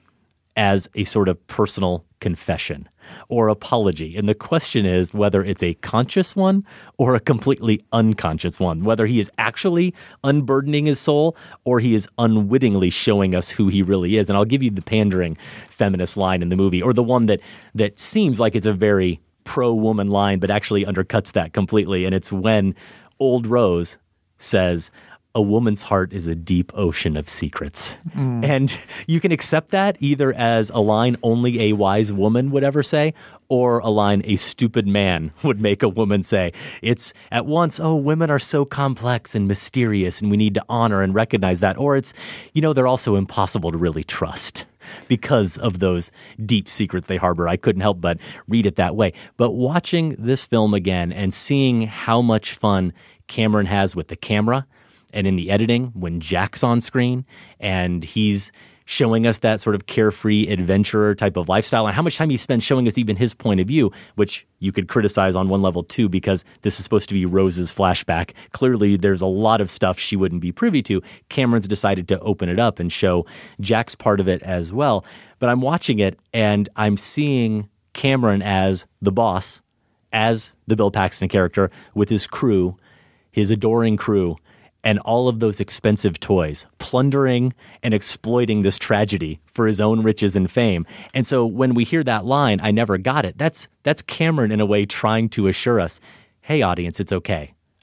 as a sort of personal confession or apology. And the question is whether it's a conscious one or a completely unconscious one, whether he is actually unburdening his soul or he is unwittingly showing us who he really is. And I'll give you the pandering feminist line in the movie, or the one that that seems like it's a very pro-woman line, but actually undercuts that completely. And it's when Old Rose says, "A woman's heart is a deep ocean of secrets." Mm. And you can accept that either as a line only a wise woman would ever say, or a line a stupid man would make a woman say. It's at once, oh, women are so complex and mysterious, and we need to honor and recognize that. Or it's, you know, they're also impossible to really trust because of those deep secrets they harbor. I couldn't help but read it that way. But watching this film again and seeing how much fun Cameron has with the camera, and in the editing, when Jack's on screen and he's showing us that sort of carefree adventurer type of lifestyle, and how much time he spends showing us even his point of view, which you could criticize on one level too, because this is supposed to be Rose's flashback. Clearly, there's a lot of stuff she wouldn't be privy to. Cameron's decided to open it up and show Jack's part of it as well. But I'm watching it and I'm seeing Cameron as the boss, as the Bill Paxton character with his crew, his adoring crew, and all of those expensive toys, plundering and exploiting this tragedy for his own riches and fame. And so when we hear that line, "I never got it," that's that's Cameron in a way trying to assure us, hey, audience, it's okay.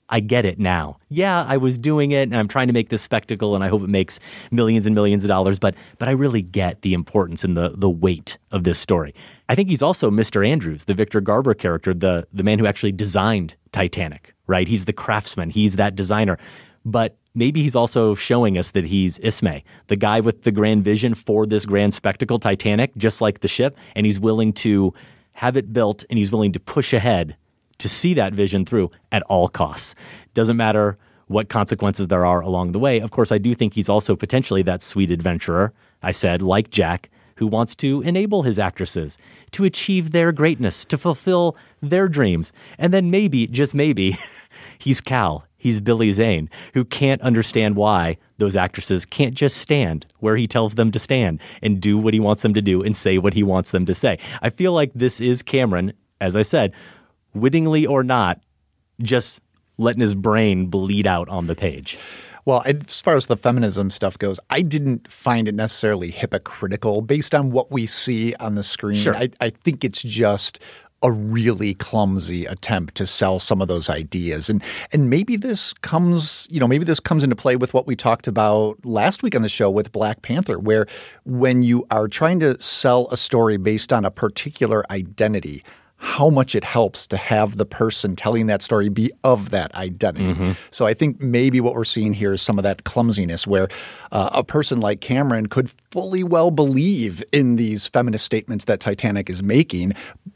I get it now. Yeah, I was doing it and I'm trying to make this spectacle and I hope it makes millions and millions of dollars, but but I really get the importance and the the weight of this story. I think he's also Mister Andrews, the Victor Garber character, the the man who actually designed Titanic, right? He's the craftsman. He's that designer. But maybe he's also showing us that he's Ismay, the guy with the grand vision for this grand spectacle, Titanic, just like the ship, and he's willing to have it built and he's willing to push ahead to see that vision through at all costs. Doesn't matter what consequences there are along the way. Of course, I do think he's also potentially that sweet adventurer, I said, like Jack, who wants to enable his actresses to achieve their greatness, to fulfill their dreams. And then maybe, just maybe, he's Cal, he's Billy Zane, who can't understand why those actresses can't just stand where he tells them to stand and do what he wants them to do and say what he wants them to say. I feel like this is Cameron, as I said, wittingly or not, just letting his brain bleed out on the page. Well, as far as the feminism stuff goes, I didn't find it necessarily hypocritical based on what we see on the screen. Sure. I, I think it's just a really clumsy attempt to sell some of those ideas. And and maybe this comes, you know, maybe this comes into play with what we talked about last week on the show with Black Panther, where when you are trying to sell a story based on a particular identity, how much it helps to have the person telling that story be of that identity. Mm-hmm. So I think maybe what we're seeing here is some of that clumsiness where uh, a person like Cameron could fully well believe in these feminist statements that Titanic is making,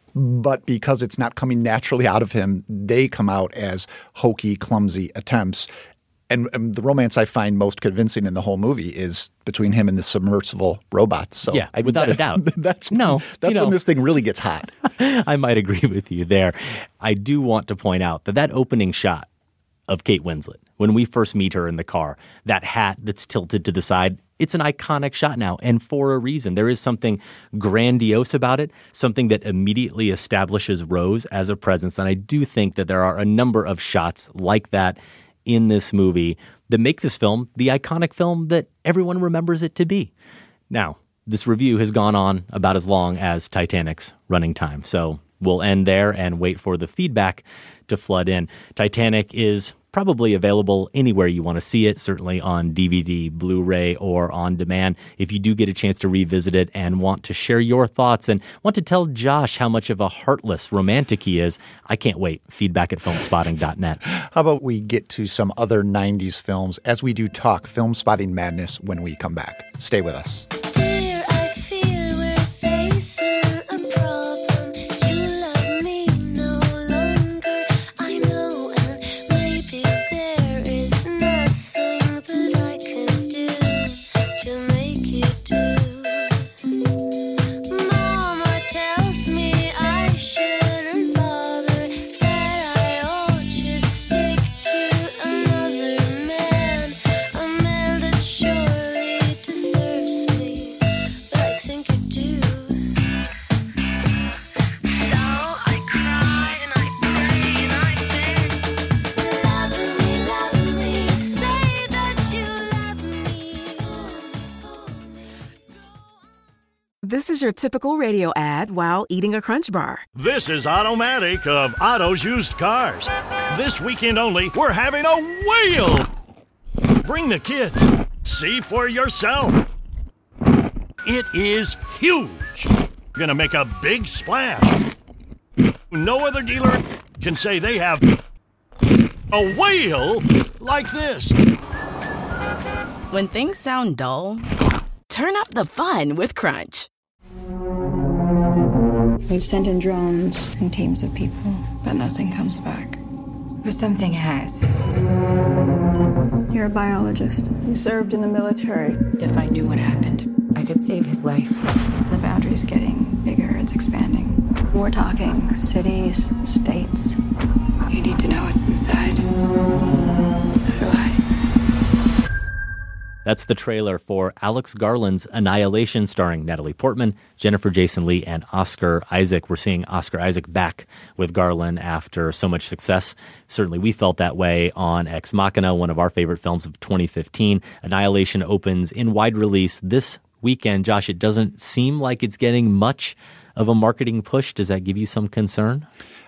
but because it's not coming naturally out of him, they come out as hokey, clumsy attempts. And, and the romance I find most convincing in the whole movie is between him and the submersible robot. So yeah, I, without that, a doubt. That's no, that's you know, when this thing really gets hot. I might agree with you there. I do want to point out that that opening shot of Kate Winslet, when we first meet her in the car, that hat that's tilted to the side, it's an iconic shot now, and for a reason. There is something grandiose about it, something that immediately establishes Rose as a presence, and I do think that there are a number of shots like that in this movie that make this film the iconic film that everyone remembers it to be. Now, this review has gone on about as long as Titanic's running time, so we'll end there and wait for the feedback to flood in. Titanic is probably available anywhere you want to see it, certainly on D V D, Blu-ray, or on demand. If you do get a chance to revisit it and want to share your thoughts and want to tell Josh how much of a heartless romantic he is, I can't wait. Feedback at filmspotting dot net. How about we get to some other nineties films as we do talk Film Spotting Madness when we come back. Stay with us. This is your typical radio ad while eating a Crunch Bar. This is Automatic of Otto's Used Cars. This weekend only, we're having a whale! Bring the kids. See for yourself. It is huge. Gonna make a big splash. No other dealer can say they have a whale like this. When things sound dull, turn up the fun with Crunch. We've sent in drones and teams of people, but nothing comes back. But something has. You're a biologist. You served in the military. If I knew what happened, I could save his life. The boundary's getting bigger, it's expanding. We're talking cities, states. You need to know what's inside. So do I. That's the trailer for Alex Garland's Annihilation, starring Natalie Portman, Jennifer Jason Leigh, and Oscar Isaac. We're seeing Oscar Isaac back with Garland after so much success. Certainly we felt that way on Ex Machina, one of our favorite films of twenty fifteen. Annihilation opens in wide release this weekend. Josh, it doesn't seem like it's getting much of a marketing push. Does that give you some concern?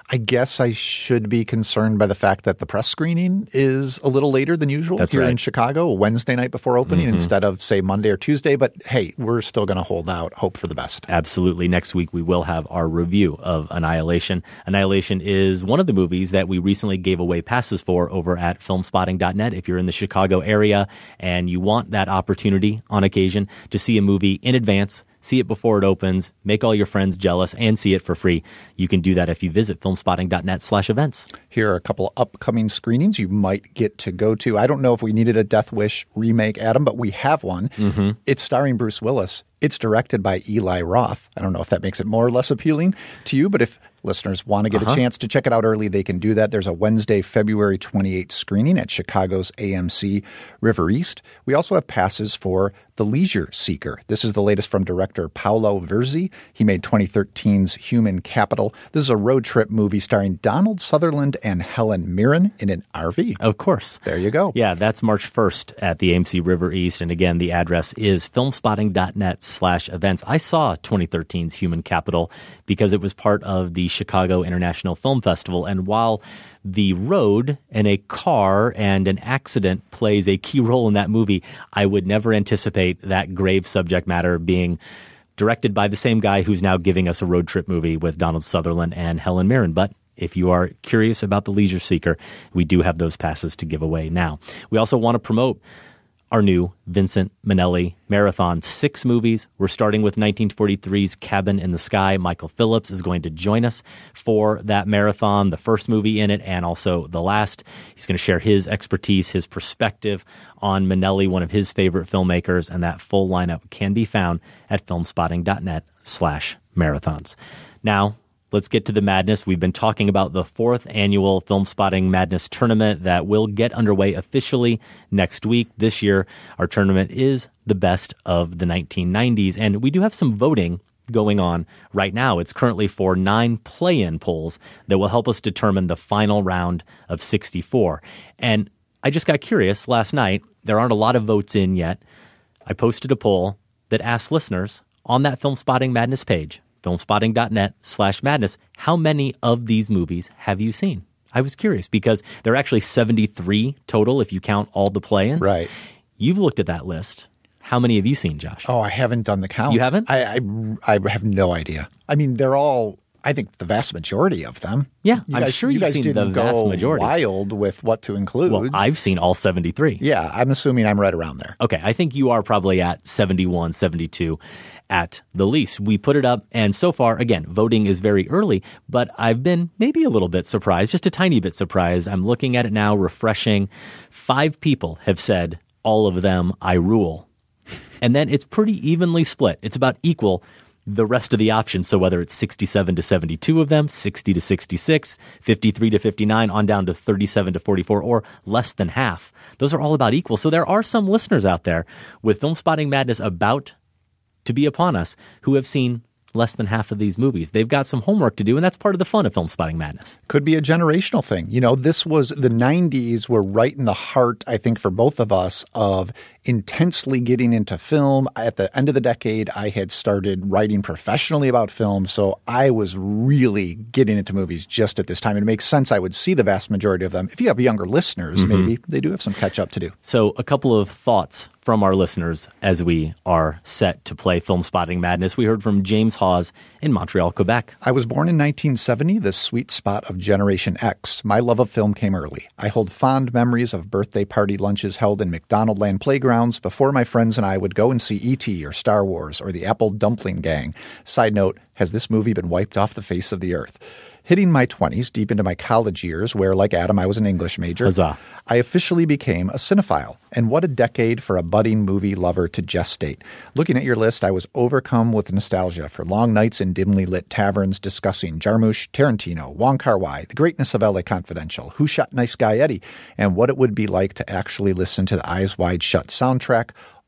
I guess I should be concerned by the fact that the press screening is a little later than usual That's here right. in Chicago, a Wednesday night before opening Mm-hmm. instead of, say, Monday or Tuesday. But hey, we're still going to hold out, hope for the best. Absolutely. Next week, we will have our review of Annihilation. Annihilation is one of the movies that we recently gave away passes for over at film spotting dot net. If you're in the Chicago area and you want that opportunity on occasion to see a movie in advance, see it before it opens, make all your friends jealous, and see it for free, you can do that if you visit film spotting dot net slash events. Here are a couple of upcoming screenings you might get to go to. I don't know if we needed a Death Wish remake, Adam, but we have one. Mm-hmm. It's starring Bruce Willis. It's directed by Eli Roth. I don't know if that makes it more or less appealing to you, but if listeners want to get Uh-huh. a chance to check it out early, they can do that. There's a Wednesday, February twenty-eighth screening at Chicago's A M C River East. We also have passes for The Leisure Seeker. This is the latest from director Paolo Verzi. He made twenty thirteen's Human Capital. This is a road trip movie starring Donald Sutherland and Helen Mirren in an R V. Of course. There you go. Yeah, that's March first at the A M C River East. And again, the address is film spotting dot net slash events. I saw twenty thirteen's Human Capital because it was part of the Chicago International Film Festival. And while the road and a car and an accident plays a key role in that movie, I would never anticipate that grave subject matter being directed by the same guy who's now giving us a road trip movie with Donald Sutherland and Helen Mirren. But if you are curious about The Leisure Seeker, we do have those passes to give away now. We also want to promote our new Vincent Minnelli Marathon. Six movies. We're starting with nineteen forty-three's Cabin in the Sky. Michael Phillips is going to join us for that marathon, the first movie in it and also the last. He's going to share his expertise, his perspective on Minnelli, one of his favorite filmmakers, and that full lineup can be found at film spotting dot net slash marathons. Now, let's get to the madness. We've been talking about the fourth annual Film Spotting Madness Tournament that will get underway officially next week. This year, our tournament is the best of the nineteen nineties, and we do have some voting going on right now. It's currently for nine play-in polls that will help us determine the final round of sixty-four. And I just got curious last night. There aren't a lot of votes in yet. I posted a poll that asked listeners on that Film Spotting Madness page, film spotting dot net slash madness, how many of these movies have you seen? I was curious because there are actually seventy-three total if you count all the play-ins. Right. You've looked at that list. How many have you seen, Josh? Oh, I haven't done the count. You haven't? I, I, I have no idea. I mean, they're all, I think the vast majority of them. Yeah, you I'm guys, sure you you've guys seen didn't the vast go majority. wild with what to include. Well, I've seen all seventy-three. Yeah, I'm assuming I'm right around there. Okay, I think you are probably at seventy-one, seventy-two at the least. We put it up, and so far, again, voting is very early, but I've been maybe a little bit surprised, just a tiny bit surprised. I'm looking at it now, refreshing. Five people have said, all of them, I rule. And then it's pretty evenly split. It's about equal the rest of the options. So whether it's sixty-seven to seventy-two of them, sixty to sixty-six, fifty-three to fifty-nine, on down to thirty-seven to forty-four, or less than half. Those are all about equal. So there are some listeners out there with Film Spotting Madness about to be upon us who have seen less than half of these movies. They've got some homework to do, and that's part of the fun of Film Spotting Madness. Could be a generational thing. You know, this was the nineties were right in the heart, I think, for both of us of intensely getting into film. At the end of the decade, I had started writing professionally about film, so I was really getting into movies just at this time. And it makes sense I would see the vast majority of them. If you have younger listeners, Mm-hmm. maybe they do have some catch up to do. So a couple of thoughts from our listeners as we are set to play Film Spotting Madness. We heard from James Hawes in Montreal, Quebec. I was born in nineteen seventy, the sweet spot of Generation X. My love of film came early. I hold fond memories of birthday party lunches held in McDonaldland playgrounds before my friends and I would go and see E T or Star Wars or the Apple Dumpling Gang. Side note, has this movie been wiped off the face of the earth? Hitting my twenties, deep into my college years, where, like Adam, I was an English major, Huzzah. I officially became a cinephile. And what a decade for a budding movie lover to gestate. Looking at your list, I was overcome with nostalgia for long nights in dimly lit taverns discussing Jarmusch, Tarantino, Wong Kar-wai, the greatness of L A Confidential, Who Shot Nice Guy Eddie, and what it would be like to actually listen to the Eyes Wide Shut soundtrack,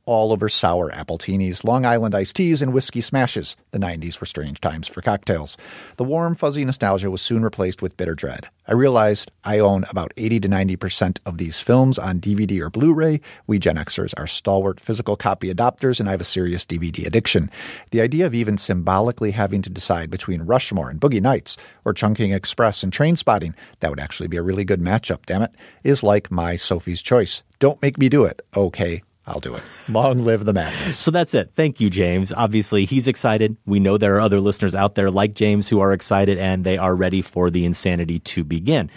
all over sour appletinis, Long Island iced teas, and whiskey smashes. The nineties were strange times for cocktails. The warm, fuzzy nostalgia was soon replaced with bitter dread. I realized I own about eighty to ninety percent of these films on D V D or Blu-ray. We Gen Xers are stalwart physical copy adopters, and I have a serious D V D addiction. The idea of even symbolically having to decide between Rushmore and Boogie Nights or Chungking Express and Trainspotting, that would actually be a really good matchup, damn it, is like my Sophie's Choice. Don't make me do it. Okay, I'll do it. Long live the madness. So that's it. Thank you, James. Obviously, he's excited. We know there are other listeners out there like James who are excited, and they are ready for the insanity to begin.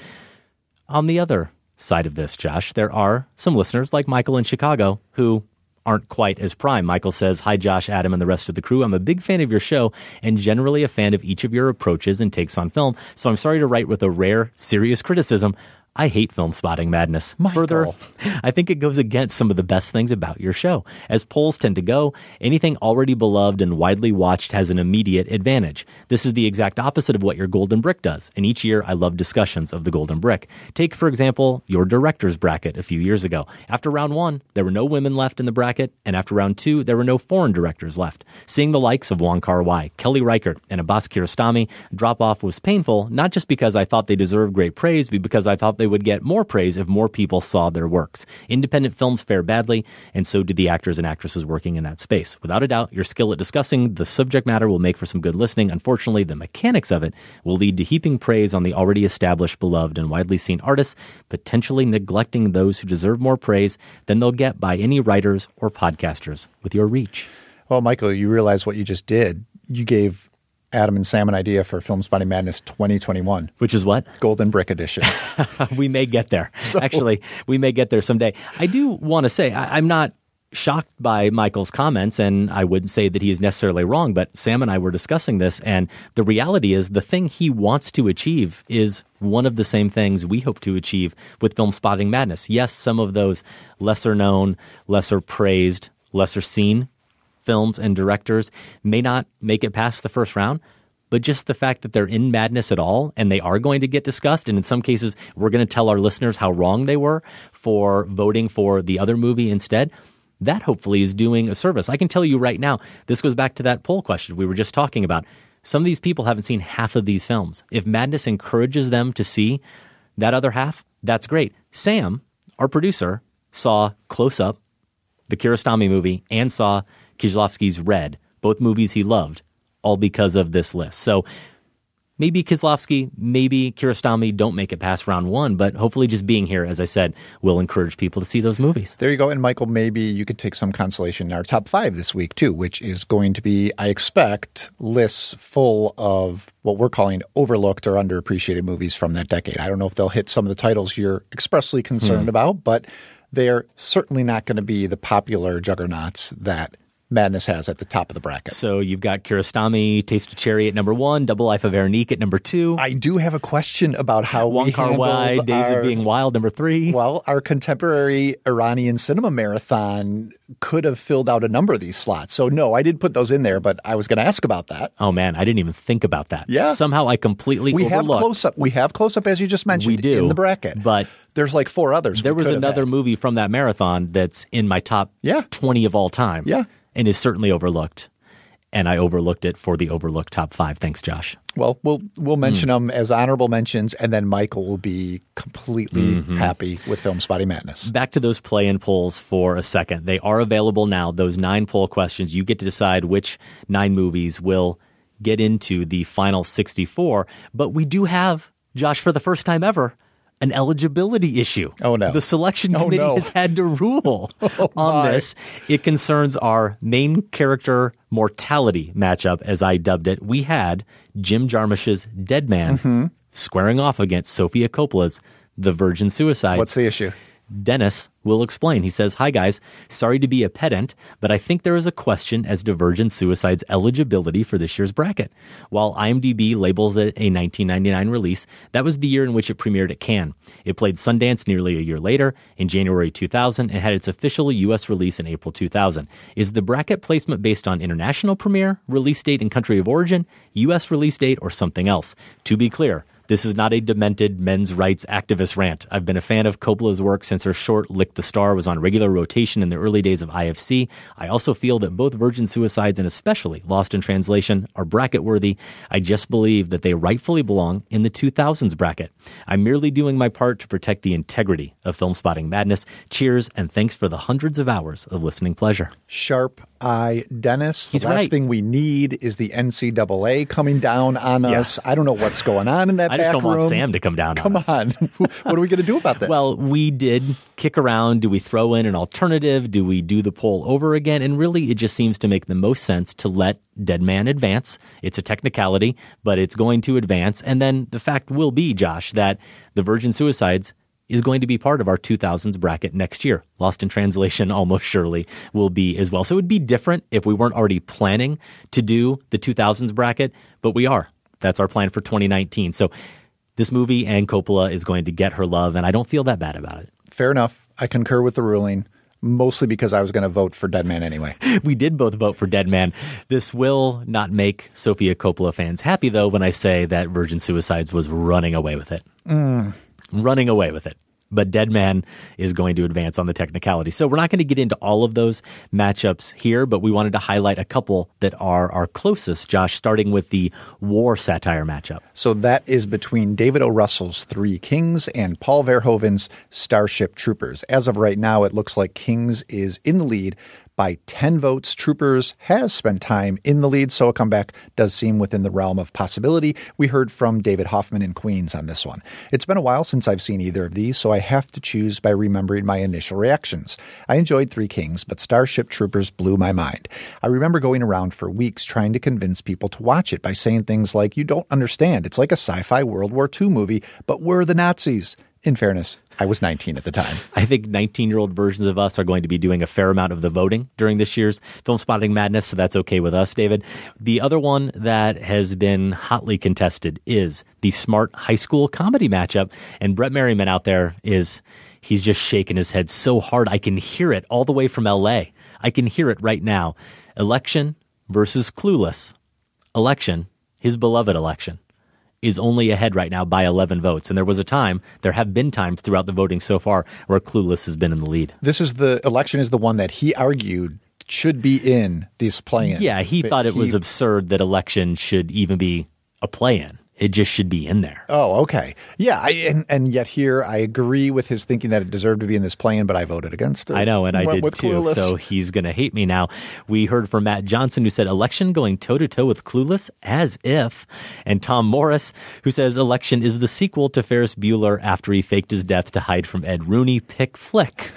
On the other side of this, Josh, there are some listeners like Michael in Chicago who aren't quite as prime. Michael says, "Hi, Josh, Adam, and the rest of the crew. I'm a big fan of your show and generally a fan of each of your approaches and takes on film, so I'm sorry to write with a rare, serious criticism. I hate Film Spotting Madness. Michael. Further, I think it goes against some of the best things about your show. As polls tend to go, anything already beloved and widely watched has an immediate advantage. This is the exact opposite of what your Golden Brick does, and each year I love discussions of the Golden Brick. Take, for example, your director's bracket a few years ago. After round one, there were no women left in the bracket, and after round two, there were no foreign directors left. Seeing the likes of Wong Kar-wai, Kelly Reichardt, and Abbas Kiarostami drop off was painful, not just because I thought they deserved great praise, but because I thought they would get more praise if more people saw their works. Independent films fare badly, and so do the actors and actresses working in that space. Without a doubt, your skill at discussing the subject matter will make for some good listening. Unfortunately, the mechanics of it will lead to heaping praise on the already established, beloved, and widely seen artists, potentially neglecting those who deserve more praise than they'll get by any writers or podcasters with your reach." Well, Michael, you realize what you just did. You gave Adam and Sam an idea for Film Spotting Madness twenty twenty-one. Which is what? Golden Brick Edition. We may get there. So, Actually, we may get there someday. I do want to say I, I'm not shocked by Michael's comments, and I wouldn't say that he is necessarily wrong, but Sam and I were discussing this, and the reality is the thing he wants to achieve is one of the same things we hope to achieve with Film Spotting Madness. Yes, some of those lesser known, lesser praised, lesser seen films and directors may not make it past the first round, but just the fact that they're in Madness at all and they are going to get discussed, and in some cases we're going to tell our listeners how wrong they were for voting for the other movie instead, that hopefully is doing a service. I can tell you right now, this goes back to that poll question we were just talking about. Some of these people haven't seen half of these films. If Madness encourages them to see that other half, that's great. Sam, our producer, saw Close Up, the Kiarostami movie, and saw Kieślowski's Red, both movies he loved, all because of this list. So maybe Kieślowski, maybe Kiarostami don't make it past round one, but hopefully just being here, as I said, will encourage people to see those movies. There you go. And Michael, maybe you could take some consolation in our top five this week too, which is going to be, I expect, lists full of what we're calling overlooked or underappreciated movies from that decade. I don't know if they'll hit some of the titles you're expressly concerned hmm. about, but they're certainly not going to be the popular juggernauts that Madness has at the top of the bracket. So you've got Kiarostami, Taste of Cherry at number one, Double Life of Veronique at number two. I do have a question about how Wong Kar-wai, Days our, of Being Wild, number three. Well, our contemporary Iranian cinema marathon could have filled out a number of these slots. So no, I did put those in there, but I was going to ask about that. Oh man, I didn't even think about that. Yeah. Somehow I completely we overlooked. Have close up. We have Close Up, as you just mentioned, we do, in the bracket. But there's like four others. There was another had. movie from that marathon that's in my top yeah. twenty of all time. Yeah. And is certainly overlooked. And I overlooked it for the overlooked top five. Thanks, Josh. Well, we'll we'll mention mm. them as honorable mentions, and then Michael will be completely mm-hmm. happy with Film Spotting Madness. Back to those play-in polls for a second. They are available now. Those nine poll questions. You get to decide which nine movies will get into the final sixty-four. But we do have, Josh, for the first time ever, an eligibility issue. Oh, no. The selection oh, committee no. has had to rule oh, on my. this. It concerns our main character mortality matchup, as I dubbed it. We had Jim Jarmusch's Dead Man mm-hmm. squaring off against Sofia Coppola's The Virgin Suicides. What's the issue? Dennis will explain. He says, "Hi guys, sorry to be a pedant, but I think there is a question as to Virgin Suicide's eligibility for this year's bracket. While IMDb labels it a nineteen ninety-nine release, that was the year in which it premiered at Cannes. It played Sundance nearly a year later, in January two thousand, and had its official U S release in April two thousand. Is the bracket placement based on international premiere, release date and country of origin, U S release date, or something else? To be clear, This is not a demented men's rights activist rant. I've been a fan of Coppola's work since her short Lick the Star was on regular rotation in the early days of I F C. I also feel that both Virgin Suicides and especially Lost in Translation are bracket worthy. I just believe that they rightfully belong in the two thousands bracket. I'm merely doing my part to protect the integrity of Film Spotting Madness. Cheers, and thanks for the hundreds of hours of listening pleasure. Sharp eye Dennis. He's the last right. thing we need is the N C double A coming down on Yeah. us. I don't know what's going on in that I back just don't room. want Sam to come down Come on us. on. What are we going to do about this? Well, we did kick around. Do we throw in an alternative? Do we do the poll over again? And really, it just seems to make the most sense to let Dead Man advance. It's a technicality, but it's going to advance. And then the fact will be, Josh, that the Virgin Suicides is going to be part of our two thousands bracket next year. Lost in Translation almost surely will be as well. So it would be different if we weren't already planning to do the two thousands bracket, but we are. That's our plan for twenty nineteen. So this movie and Coppola is going to get her love, and I don't feel that bad about it. Fair enough. I concur with the ruling, mostly because I was going to vote for Dead Man anyway. We did both vote for Dead Man. This will not make Sofia Coppola fans happy, though, when I say that Virgin Suicides was running away with it. Mm. Running away with it. But Dead Man is going to advance on the technicality. So we're not going to get into all of those matchups here, but we wanted to highlight a couple that are our closest, Josh, starting with the war satire matchup. So that is between David O. Russell's Three Kings and Paul Verhoeven's Starship Troopers. As of right now, it looks like Kings is in the lead by ten votes. Troopers has spent time in the lead, so a comeback does seem within the realm of possibility. We heard from David Hoffman in Queens on this one. It's been a while since I've seen either of these, so I have to choose by remembering my initial reactions. I enjoyed Three Kings, but Starship Troopers blew my mind. I remember going around for weeks trying to convince people to watch it by saying things like, you don't understand, it's like a sci-fi World War Two movie, but we're the Nazis. In fairness, I was nineteen at the time. I think nineteen-year-old versions of us are going to be doing a fair amount of the voting during this year's Film Spotting Madness, so that's okay with us, David. The other one that has been hotly contested is the smart high school comedy matchup, and Brett Merriman out there is, he's just shaking his head so hard. I can hear it all the way from L A. I can hear it right now. Election versus Clueless. Election, his beloved Election, is only ahead right now by eleven votes. And there was a time, there have been times throughout the voting so far where Clueless has been in the lead. This is the Election is the one that he argued should be in this play-in. Yeah, he But thought it he- was absurd that Election should even be a play-in. It just should be in there. Oh, okay. Yeah, I, and, and yet here I agree with his thinking that it deserved to be in this play-in, but I voted against it. I know, and I Went did with too, Clueless. so he's going to hate me now. We heard from Matt Johnson, who said Election going toe-to-toe with Clueless, as if. And Tom Morris, who says Election is the sequel to Ferris Bueller after he faked his death to hide from Ed Rooney. Pick flick.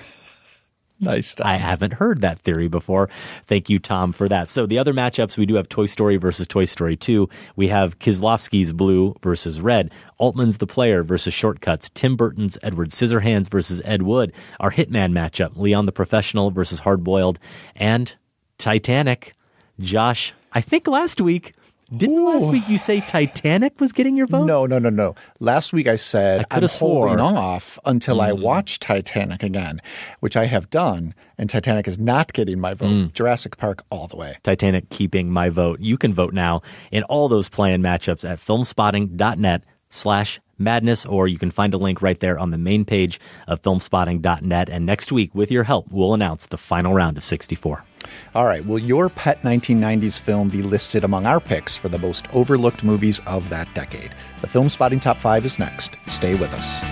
Nice, Tom. I haven't heard that theory before. Thank you, Tom, for that. So the other matchups, we do have Toy Story versus Toy Story two. We have Kieslowski's Blue versus Red. Altman's The Player versus Shortcuts. Tim Burton's Edward Scissorhands versus Ed Wood. Our Hitman matchup, Leon the Professional versus Hard Boiled. And Titanic. Josh, I think last week... Didn't last week you say Titanic was getting your vote? No, no, no, no. Last week I said I I'm coulda swore. holding off until Mm. I watch Titanic again, which I have done, and Titanic is not getting my vote. Mm. Jurassic Park all the way. Titanic keeping my vote. You can vote now in all those play-in matchups at filmspotting.net slash madness, or you can find a link right there on the main page of filmspotting dot net. And next week, with your help, we'll announce the final round of sixty-four. All right. Will your pet nineteen nineties film be listed among our picks for the most overlooked movies of that decade? The Film Spotting Top five is next. Stay with us.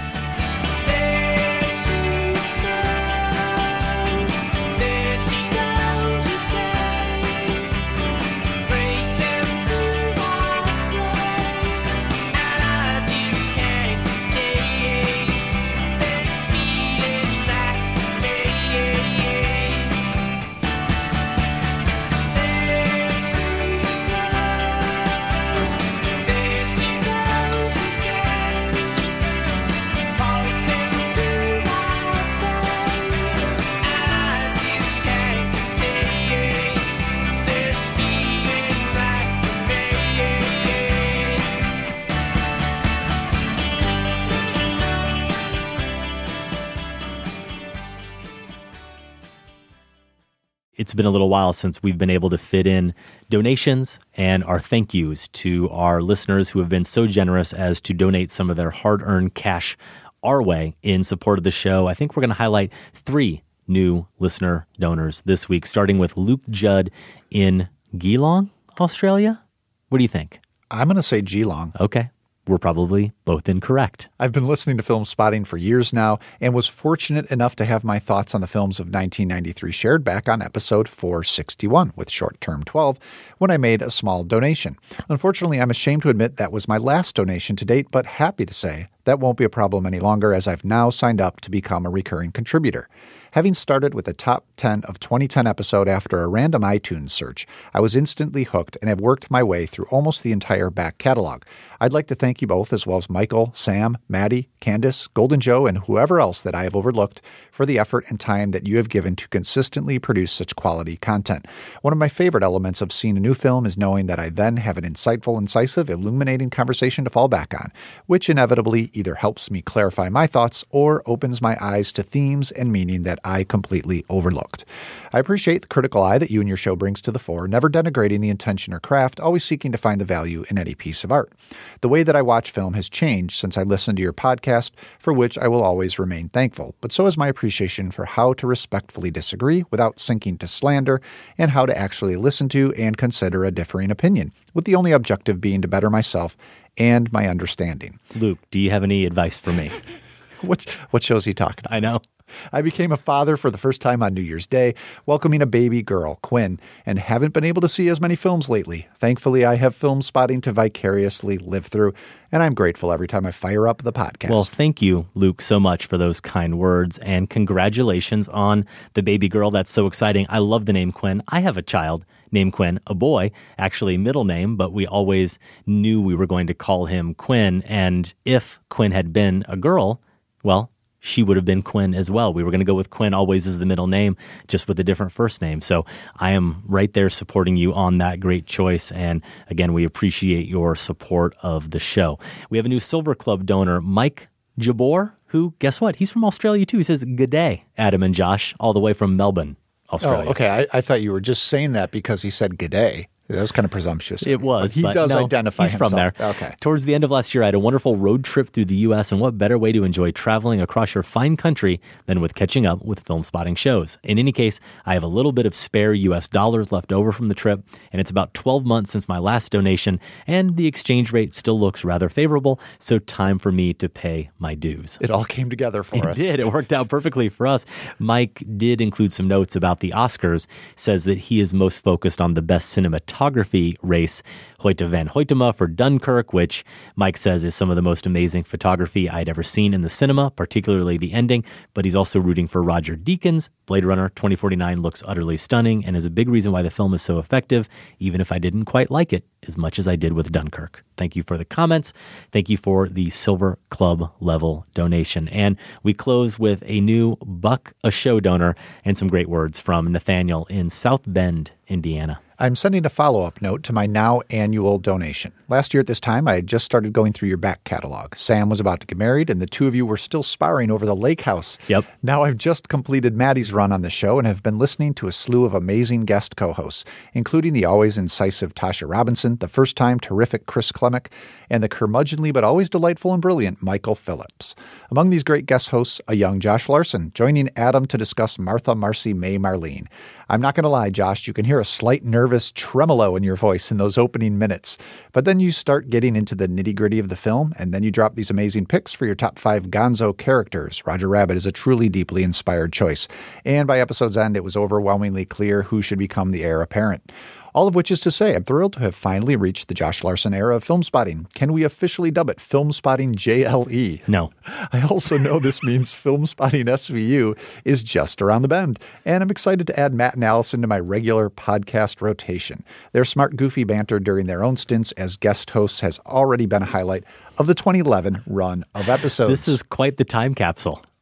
it's been a little while since we've been able to fit in donations and our thank yous to our listeners who have been so generous as to donate some of their hard-earned cash our way in support of the show. I think we're going to highlight three new listener donors this week, starting with Luke Judd in Geelong, Australia. What do you think? I'm going to say Geelong. Okay. We're probably both incorrect. I've been listening to Film Spotting for years now and was fortunate enough to have my thoughts on the films of nineteen ninety-three shared back on episode four sixty-one with Short Term twelve when I made a small donation. Unfortunately, I'm ashamed to admit that was my last donation to date, but happy to say that won't be a problem any longer as I've now signed up to become a recurring contributor. Having started with the top ten of twenty ten episode after a random iTunes search, I was instantly hooked and have worked my way through almost the entire back catalog. I'd like to thank you both, as well as Michael, Sam, Maddie, Candace, Golden Joe, and whoever else that I have overlooked for the effort and time that you have given to consistently produce such quality content. One of my favorite elements of seeing a new film is knowing that I then have an insightful, incisive, illuminating conversation to fall back on, which inevitably either helps me clarify my thoughts or opens my eyes to themes and meaning that I completely overlooked. I appreciate the critical eye that you and your show brings to the fore, never denigrating the intention or craft, always seeking to find the value in any piece of art. The way that I watch film has changed since I listened to your podcast, for which I will always remain thankful, but so has my appreciation for how to respectfully disagree without sinking to slander, and how to actually listen to and consider a differing opinion, with the only objective being to better myself and my understanding. Luke, do you have any advice for me? What, what show is he talking about? I know. I became a father for the first time on New Year's Day, welcoming a baby girl, Quinn, and haven't been able to see as many films lately. Thankfully, I have Film Spotting to vicariously live through, and I'm grateful every time I fire up the podcast. Well, thank you, Luke, so much for those kind words, and congratulations on the baby girl. That's so exciting. I love the name Quinn. I have a child named Quinn, a boy, actually middle name, but we always knew we were going to call him Quinn, and if Quinn had been a girl, well, she would have been Quinn as well. We were going to go with Quinn always as the middle name, just with a different first name. So I am right there supporting you on that great choice. And again, we appreciate your support of the show. We have a new Silver Club donor, Mike Jabor, who, guess what? He's from Australia too. He says, "Good day, Adam and Josh," all the way from Melbourne, Australia. Oh, okay. I, I thought you were just saying that because he said "good day." That was kind of presumptuous. It was. But he but does no, identify he's himself. from there. Okay. Towards the end of last year, I had a wonderful road trip through the U S, and what better way to enjoy traveling across your fine country than with catching up with Film Spotting shows. In any case, I have a little bit of spare U S dollars left over from the trip, and it's about twelve months since my last donation, and the exchange rate still looks rather favorable, so time for me to pay my dues. It all came together for it us. It did. It worked out perfectly for us. Mike did include some notes about the Oscars, says that he is most focused on the best cinematography race, Hoyte van Hoytema for Dunkirk, which Mike says is some of the most amazing photography I'd ever seen in the cinema, particularly the ending, but he's also rooting for Roger Deakins. Blade Runner twenty forty-nine looks utterly stunning and is a big reason why the film is so effective, even if I didn't quite like it as much as I did with Dunkirk. Thank you for the comments. Thank you for the Silver Club level donation. And we close with a new Buck a Show donor and some great words from Nathaniel in South Bend, Indiana. I'm sending a follow-up note to my now annual donation. Last year at this time, I had just started going through your back catalog. Sam was about to get married, and the two of you were still sparring over the lake house. Yep. Now I've just completed Maddie's run on the show and have been listening to a slew of amazing guest co-hosts, including the always incisive Tasha Robinson, the first-time terrific Chris Klemick, and the curmudgeonly but always delightful and brilliant Michael Phillips. Among these great guest hosts, a young Josh Larson, joining Adam to discuss Martha, Marcy, May, Marlene. I'm not going to lie, Josh, you can hear a slight nervous tremolo in your voice in those opening minutes. But then you start getting into the nitty-gritty of the film, and then you drop these amazing picks for your top five gonzo characters. Roger Rabbit is a truly deeply inspired choice. And by episode's end, it was overwhelmingly clear who should become the heir apparent. All of which is to say, I'm thrilled to have finally reached the Josh Larson era of Film Spotting. Can we officially dub it Film Spotting J L E? No. I also know this means Film Spotting S V U is just around the bend, and I'm excited to add Matt and Allison to my regular podcast rotation. Their smart, goofy banter during their own stints as guest hosts has already been a highlight of the twenty eleven run of episodes. This is quite the time capsule.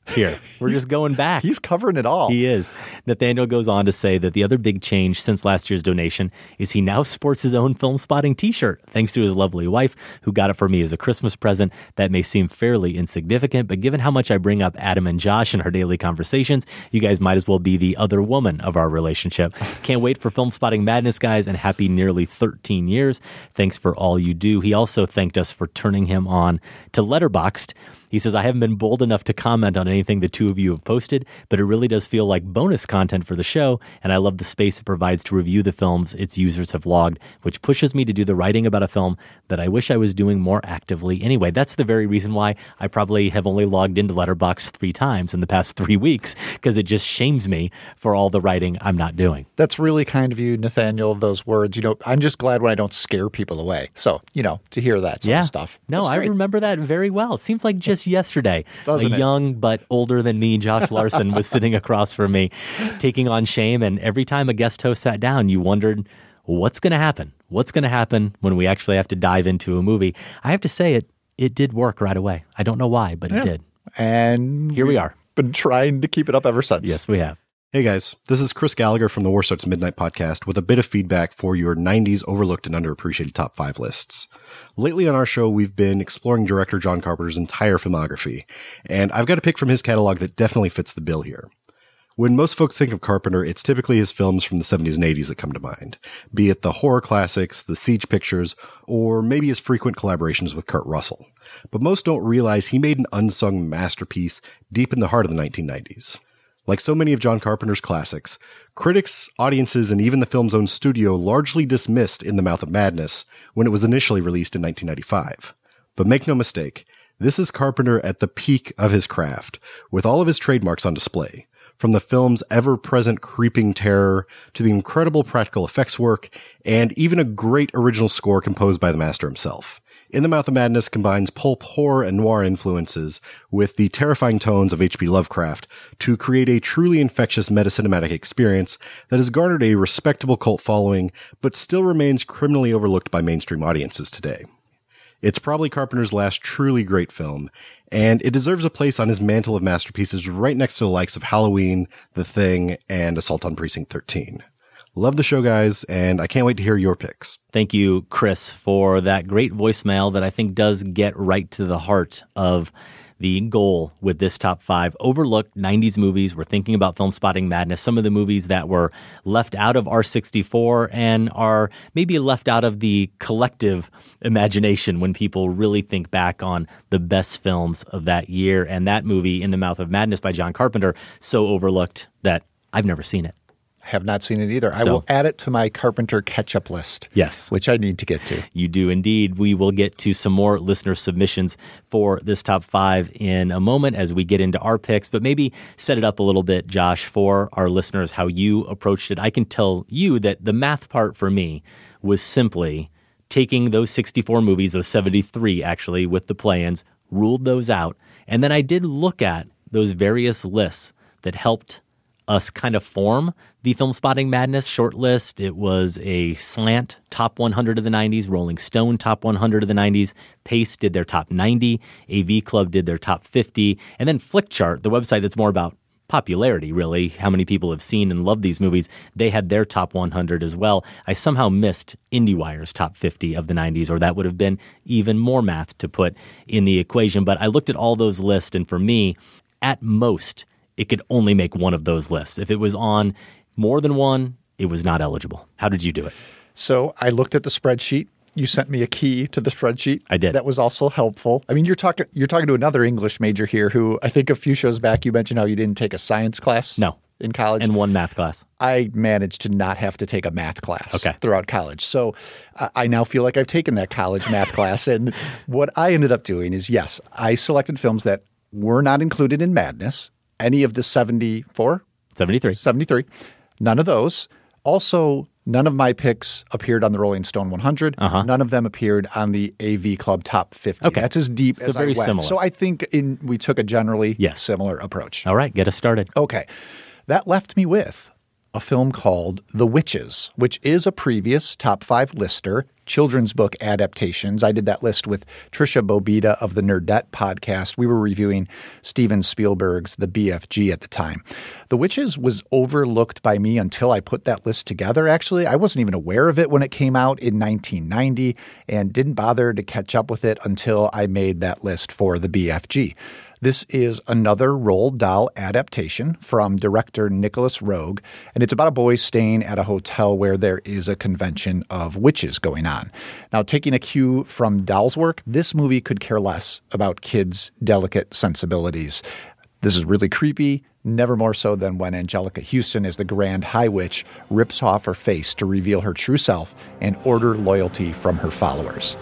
here. We're just going back. He's covering it all. He is. Nathaniel goes on to say that the other big change since last year's donation is he now sports his own Film Spotting t-shirt, thanks to his lovely wife, who got it for me as a Christmas present. That may seem fairly insignificant, but given how much I bring up Adam and Josh in our daily conversations, you guys might as well be the other woman of our relationship. Can't wait for Film Spotting Madness, guys, and happy nearly thirteen years. Thanks for all you do. He also thanked us for turning him on to Letterboxd. He says, I haven't been bold enough to comment on anything the two of you have posted, but it really does feel like bonus content for the show, and I love the space it provides to review the films its users have logged, which pushes me to do the writing about a film that I wish I was doing more actively anyway. That's the very reason why I probably have only logged into Letterboxd three times in the past three weeks, because it just shames me for all the writing I'm not doing. That's really kind of you, Nathaniel, those words. You know, I'm just glad when I don't scare people away. So, you know, to hear that sort yeah. of stuff. No, I remember that very well. It seems like just yesterday, Doesn't a it? young but older than me, Josh Larson, was sitting across from me, taking on shame. And every time a guest host sat down, you wondered, what's going to happen? What's going to happen when we actually have to dive into a movie? I have to say, it it did work right away. I don't know why, but Yeah. it did. And here we are. Been trying to keep it up ever since. Yes, we have. Hey guys, this is Chris Gallagher from the War Starts Midnight podcast with a bit of feedback for your nineties overlooked and underappreciated top five lists. Lately on our show, we've been exploring director John Carpenter's entire filmography, and I've got a pick from his catalog that definitely fits the bill here. When most folks think of Carpenter, it's typically his films from the seventies and eighties that come to mind, be it the horror classics, the siege pictures, or maybe his frequent collaborations with Kurt Russell. But most don't realize he made an unsung masterpiece deep in the heart of the nineteen nineties. Like so many of John Carpenter's classics, critics, audiences, and even the film's own studio largely dismissed In the Mouth of Madness when it was initially released in nineteen ninety-five. But make no mistake, this is Carpenter at the peak of his craft, with all of his trademarks on display, from the film's ever-present creeping terror to the incredible practical effects work, and even a great original score composed by the master himself. In the Mouth of Madness combines pulp horror and noir influences with the terrifying tones of H P Lovecraft to create a truly infectious meta-cinematic experience that has garnered a respectable cult following, but still remains criminally overlooked by mainstream audiences today. It's probably Carpenter's last truly great film, and it deserves a place on his mantle of masterpieces right next to the likes of Halloween, The Thing, and Assault on Precinct thirteen. Love the show, guys, and I can't wait to hear your picks. Thank you, Chris, for that great voicemail that I think does get right to the heart of the goal with this top five. Overlooked nineties movies. We're thinking about Film Spotting Madness, some of the movies that were left out of R sixty-four and are maybe left out of the collective imagination when people really think back on the best films of that year. And that movie, In the Mouth of Madness by John Carpenter, so overlooked that I've never seen it. Have not seen it either. I So- will add it to my Carpenter catch-up list. Yes. Which I need to get to. You do indeed. We will get to some more listener submissions for this top five in a moment as we get into our picks, but maybe set it up a little bit, Josh, for our listeners, how you approached it. I can tell you that the math part for me was simply taking those sixty-four movies, those seventy-three actually, with the play-ins, ruled those out, and then I did look at those various lists that helped us kind of form the Film Spotting Madness shortlist. It was a slant top one hundred of the nineties, Rolling Stone top one hundred of the nineties, Pace did their top ninety, A V Club did their top fifty, and then Flickchart, the website that's more about popularity, really, how many people have seen and loved these movies, they had their top one hundred as well. I somehow missed IndieWire's top fifty of the nineties, or that would have been even more math to put in the equation. But I looked at all those lists, and for me, at most, it could only make one of those lists. If it was on more than one, it was not eligible. How did you do it? So I looked at the spreadsheet. You sent me a key to the spreadsheet. I did. That was also helpful. I mean, you're talking you're talking to another English major here who I think a few shows back you mentioned how you didn't take a science class. No. In college. And one math class. I managed to not have to take a math class Okay. throughout college. So uh, I now feel like I've taken that college math class. And what I ended up doing is, yes, I selected films that were not included in Madness. Any of the seventy-four? seventy-three. seventy-three. None of those. Also, none of my picks appeared on the Rolling Stone one hundred. Uh-huh. None of them appeared on the A V Club Top fifty. Okay. That's as deep So as I very went. similar. So I think in, we took a generally Yes. similar approach. All right, get us started. Okay. That left me with a film called The Witches, which is a previous top five lister, children's book adaptations. I did that list with Trisha Bobita of the Nerdette podcast. We were reviewing Steven Spielberg's The B F G at the time. The Witches was overlooked by me until I put that list together, actually. I wasn't even aware of it when it came out in nineteen ninety and didn't bother to catch up with it until I made that list for the B F G. This is another Roald Dahl adaptation from director Nicholas Roeg, and it's about a boy staying at a hotel where there is a convention of witches going on. Now, taking a cue from Dahl's work, this movie could care less about kids' delicate sensibilities. This is really creepy, never more so than when Angelica Houston, as the Grand High Witch, rips off her face to reveal her true self and order loyalty from her followers.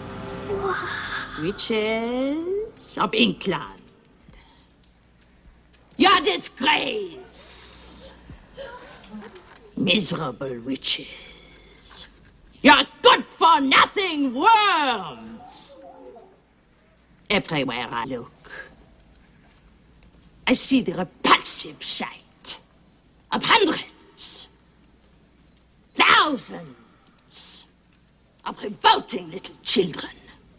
Witches of England. Your disgrace, miserable witches. You're good-for-nothing worms. Everywhere I look, I see the repulsive sight of hundreds, thousands of revolting little children.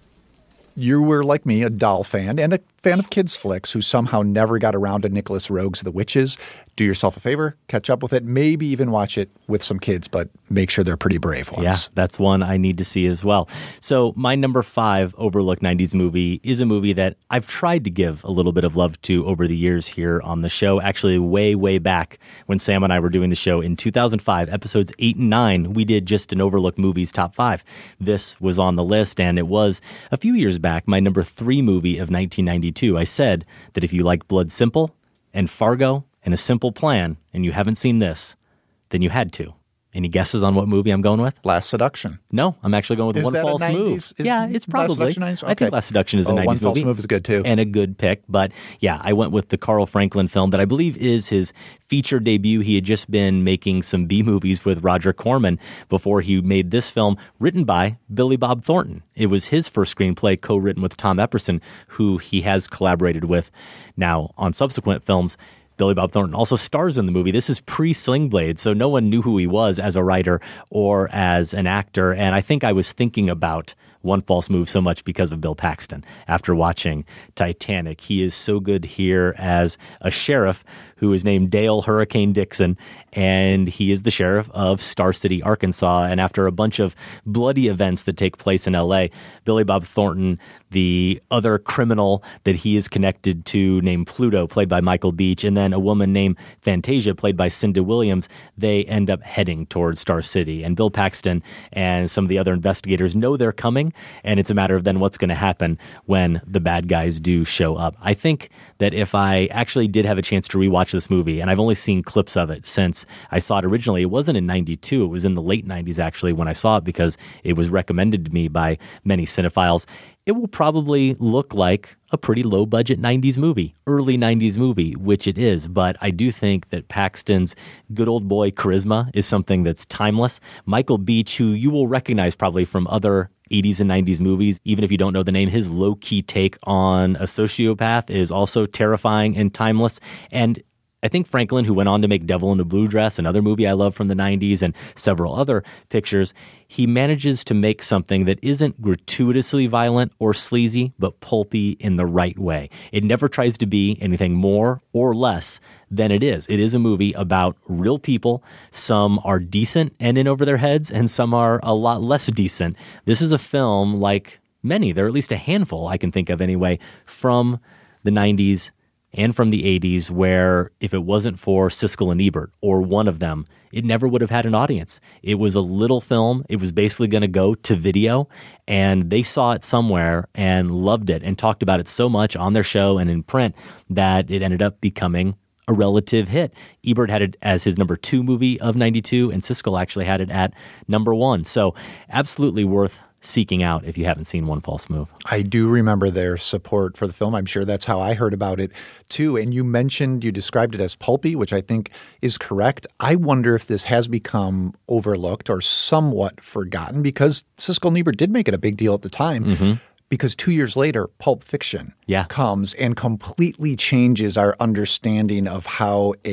You were, like me, a Dahl fan and a fan of kids' flicks who somehow never got around to Nicholas Roeg's The Witches. Do yourself a favor, catch up with it, maybe even watch it with some kids, but make sure they're pretty brave ones. Yeah, that's one I need to see as well. So my number five overlooked nineties movie is a movie that I've tried to give a little bit of love to over the years here on the show. Actually, way, way back when Sam and I were doing the show in two thousand five, episodes eight and nine, we did just an overlooked movies top five. This was on the list, and it was a few years back, my number three movie of nineteen ninety-two. I said that if you like Blood Simple and Fargo and A Simple Plan, and you haven't seen this, then you had to. Any guesses on what movie I'm going with? Last Seduction. No, I'm actually going with Is One that a False nineties? Move. Is Yeah, it's probably. Last Seduction nineties? I think Okay. Last Seduction is a Oh, nineties One False movie. Move is good too. And a good pick. But yeah, I went with the Carl Franklin film that I believe is his feature debut. He had just been making some B movies with Roger Corman before he made this film, written by Billy Bob Thornton. It was his first screenplay, co-written with Tom Epperson, who he has collaborated with now on subsequent films. Billy Bob Thornton also stars in the movie. This is pre-Sling Blade, so no one knew who he was as a writer or as an actor. And I think I was thinking about One False Move so much because of Bill Paxton after watching Titanic. He is so good here as a sheriff who is named Dale Hurricane Dixon, and he is the sheriff of Star City, Arkansas. And after a bunch of bloody events that take place in L A, Billy Bob Thornton, the other criminal that he is connected to named Pluto, played by Michael Beach, and then a woman named Fantasia, played by Cinda Williams, they end up heading towards Star City. And Bill Paxton and some of the other investigators know they're coming, and it's a matter of then what's going to happen when the bad guys do show up. I think that if I actually did have a chance to rewatch this movie, and I've only seen clips of it since I saw it originally. It wasn't in ninety-two. It was in the late nineties, actually, when I saw it because it was recommended to me by many cinephiles. It will probably look like a pretty low-budget nineties movie, early nineties movie, which it is. But I do think that Paxton's good old boy charisma is something that's timeless. Michael Beach, who you will recognize probably from other eighties and nineties movies, even if you don't know the name, his low-key take on a sociopath is also terrifying and timeless. And I think Franklin, who went on to make Devil in a Blue Dress, another movie I love from the nineties, and several other pictures, he manages to make something that isn't gratuitously violent or sleazy, but pulpy in the right way. It never tries to be anything more or less than it is. It is a movie about real people. Some are decent and in over their heads, and some are a lot less decent. This is a film like many, there are at least a handful I can think of anyway, from the nineties and from the eighties, where if it wasn't for Siskel and Ebert or one of them, it never would have had an audience. It was a little film. It was basically going to go to video, and they saw it somewhere and loved it and talked about it so much on their show and in print that it ended up becoming a relative hit. Ebert had it as his number two movie of ninety-two, and Siskel actually had it at number one. So absolutely worth seeking out if you haven't seen One False Move. I do remember their support for the film. I'm sure that's how I heard about it too. And you mentioned, you described it as pulpy, which I think is correct. I wonder if this has become overlooked or somewhat forgotten because Siskel and Ebert did make it a big deal at the time. Mm-hmm. Because two years later, Pulp Fiction yeah. comes and completely changes our understanding of how a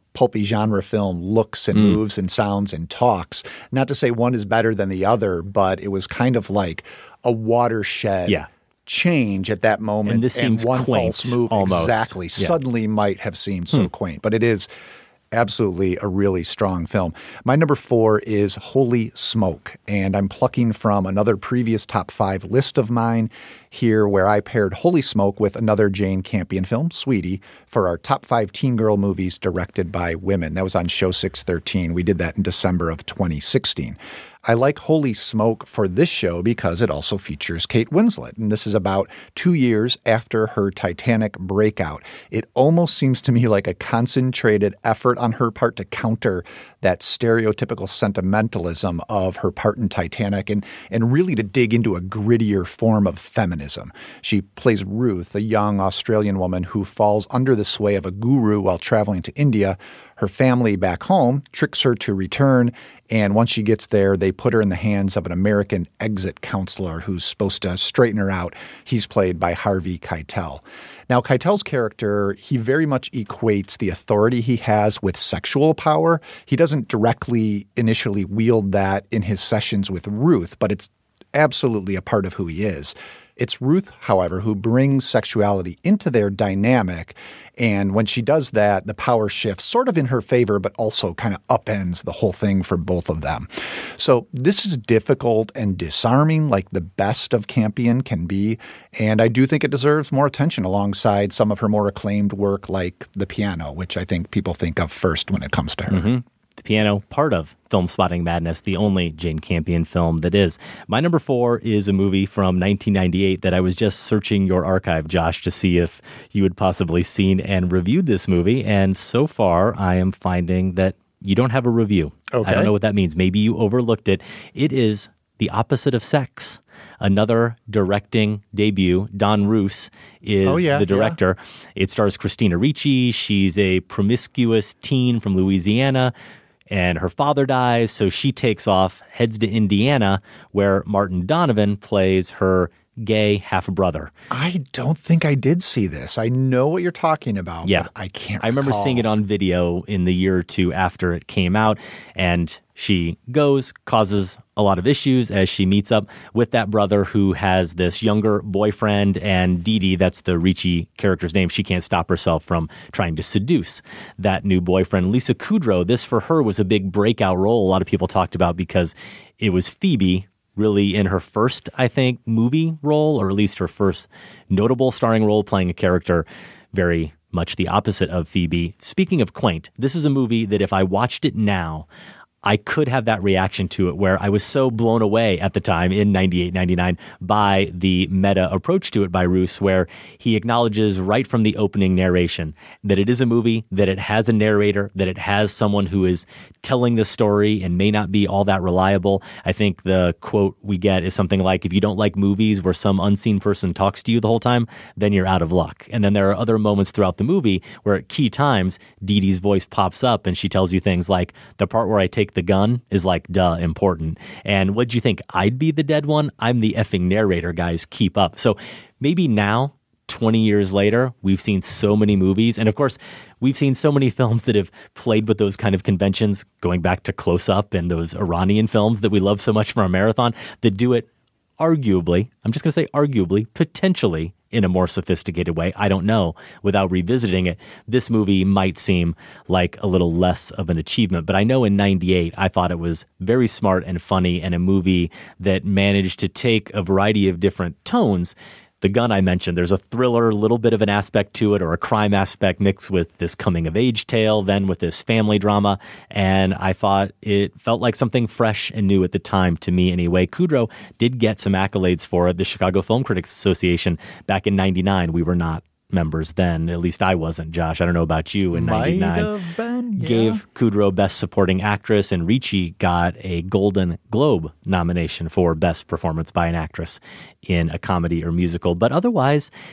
pulpy genre film looks and Mm. moves and sounds and talks. Not to say one is better than the other, but it was kind of like a watershed Yeah. change at that moment. And this seems one quaint, false move almost. exactly Yeah. suddenly might have seemed so Hmm. quaint, but it is absolutely a really strong film. My number four is Holy Smoke, and I'm plucking from another previous top five list of mine here where I paired Holy Smoke with another Jane Campion film, Sweetie, for our top five teen girl movies directed by women. That was on Show six thirteen. We did that in December of twenty sixteen. I like Holy Smoke for this show because it also features Kate Winslet, and this is about two years after her Titanic breakout. It almost seems to me like a concentrated effort on her part to counter that stereotypical sentimentalism of her part in Titanic and, and really to dig into a grittier form of feminism. She plays Ruth, a young Australian woman who falls under the sway of a guru while traveling to India. Her family back home tricks her to return, and once she gets there, they put her in the hands of an American exit counselor who's supposed to straighten her out. He's played by Harvey Keitel. Now, Keitel's character, he very much equates the authority he has with sexual power. He doesn't directly initially wield that in his sessions with Ruth, but it's absolutely a part of who he is. It's Ruth, however, who brings sexuality into their dynamic. And when she does that, the power shifts sort of in her favor, but also kind of upends the whole thing for both of them. So this is difficult and disarming, like the best of Campion can be. And I do think it deserves more attention alongside some of her more acclaimed work like The Piano, which I think people think of first when it comes to her. Mm-hmm. The Piano, part of Film Spotting Madness, the only Jane Campion film that is. My number four is a movie from nineteen ninety-eight that I was just searching your archive, Josh, to see if you had possibly seen and reviewed this movie. And so far, I am finding that you don't have a review. Okay. I don't know what that means. Maybe you overlooked it. It is The Opposite of Sex. Another directing debut. Don Roos is Oh, yeah, the director. yeah. It stars Christina Ricci. She's a promiscuous teen from Louisiana, and her father dies, so she takes off, heads to Indiana, where Martin Donovan plays her gay half-brother. I don't think I did see this. I know what you're talking about, Yeah. but I can't I remember recall. seeing it on video in the year or two after it came out, and she goes, causes a lot of issues as she meets up with that brother who has this younger boyfriend, and Dee Dee, that's the Ricci character's name, she can't stop herself from trying to seduce that new boyfriend. Lisa Kudrow, this for her was a big breakout role a lot of people talked about because it was Phoebe really in her first, I think, movie role, or at least her first notable starring role, playing a character very much the opposite of Phoebe. Speaking of quaint, this is a movie that if I watched it now, I could have that reaction to it where I was so blown away at the time in ninety-eight, ninety-nine by the meta approach to it by Roos, where he acknowledges right from the opening narration that it is a movie, that it has a narrator, that it has someone who is telling the story and may not be all that reliable. I think the quote we get is something like, if you don't like movies where some unseen person talks to you the whole time, then you're out of luck. And then there are other moments throughout the movie where at key times, Dee Dee's voice pops up and she tells you things like, the part where I take the gun is like, duh, important. And what'd you think? I'd be the dead one? I'm the effing narrator, guys. Keep up. So maybe now, twenty years later, we've seen so many movies. And of course, we've seen so many films that have played with those kind of conventions, going back to Close Up and those Iranian films that we love so much from our marathon, that do it arguably, I'm just going to say arguably, potentially in a more sophisticated way. I don't know. Without revisiting it, this movie might seem like a little less of an achievement. But I know in ninety-eight, I thought it was very smart and funny, and a movie that managed to take a variety of different tones. The Gun I mentioned, there's a thriller, little bit of an aspect to it, or a crime aspect mixed with this coming-of-age tale, then with this family drama, and I thought it felt like something fresh and new at the time, to me anyway. Kudrow did get some accolades for it. The Chicago Film Critics Association back in ninety-nine, we were not members then, at least I wasn't, Josh. I don't know about you in Might ninety-nine. have been, yeah. Gave Kudrow Best Supporting Actress, and Ricci got a Golden Globe nomination for Best Performance by an Actress in a Comedy or Musical. But otherwise,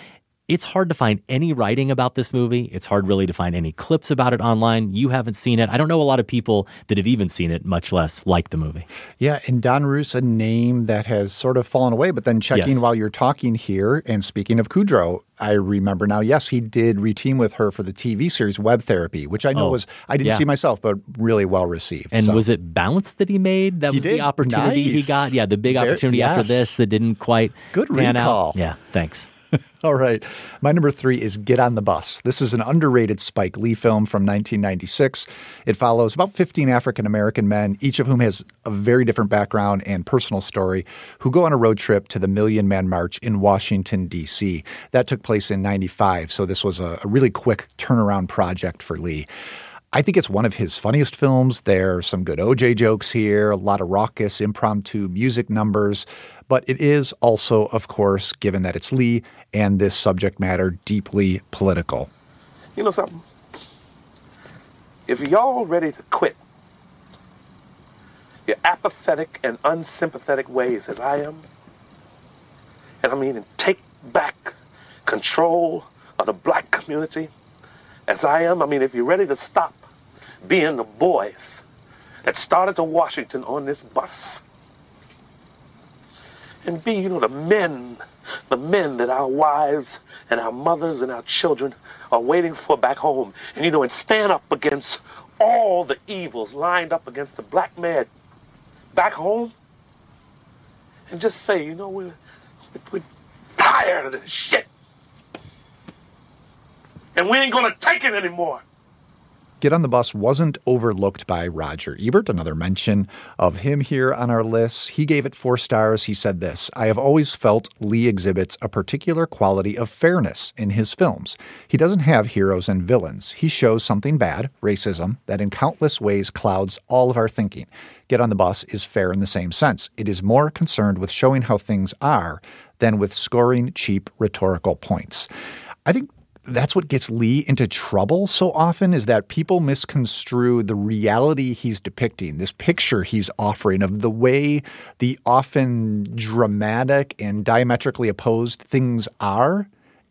It's hard to find any writing about this movie. It's hard really to find any clips about it online. You haven't seen it. I don't know a lot of people that have even seen it, much less like the movie. Yeah, and Don Roos, a name that has sort of fallen away, but then checking Yes. while you're talking here, and speaking of Kudrow, I remember now, yes, he did reteam with her for the T V series Web Therapy, which I know Oh, was, I didn't yeah. see myself, but really well received. And So- was it Bounce that he made? That He was did. the opportunity he Nice. got? Yeah, the big Very- opportunity after yes. this that didn't quite Good pan recall. out. Yeah, thanks. All right. My number three is Get on the Bus. This is an underrated Spike Lee film from nineteen ninety-six. It follows about fifteen African-American men, each of whom has a very different background and personal story, who go on a road trip to the Million Man March in Washington, D C. That took place in ninety-five, so this was a, a really quick turnaround project for Lee. I think it's one of his funniest films. There are some good O J jokes here, a lot of raucous impromptu music numbers. But it is also, of course, given that it's Lee and this subject matter, deeply political. You know something? If y'all ready to quit your apathetic and unsympathetic ways as I am, and I mean, and take back control of the black community as I am, I mean, if you're ready to stop being the boys that started to Washington on this bus, and be, you know, the men, the men that our wives and our mothers and our children are waiting for back home. And, you know, and stand up against all the evils lined up against the black man back home. And just say, you know, we're, we're tired of this shit. And we ain't gonna take it anymore. Get on the Bus wasn't overlooked by Roger Ebert, another mention of him here on our list. He gave it four stars. He said this: I have always felt Lee exhibits a particular quality of fairness in his films. He doesn't have heroes and villains. He shows something bad, racism, that in countless ways clouds all of our thinking. Get on the Bus is fair in the same sense. It is more concerned with showing how things are than with scoring cheap rhetorical points. I think that's what gets Lee into trouble so often, is that people misconstrue the reality he's depicting, this picture he's offering of the way the often dramatic and diametrically opposed things are.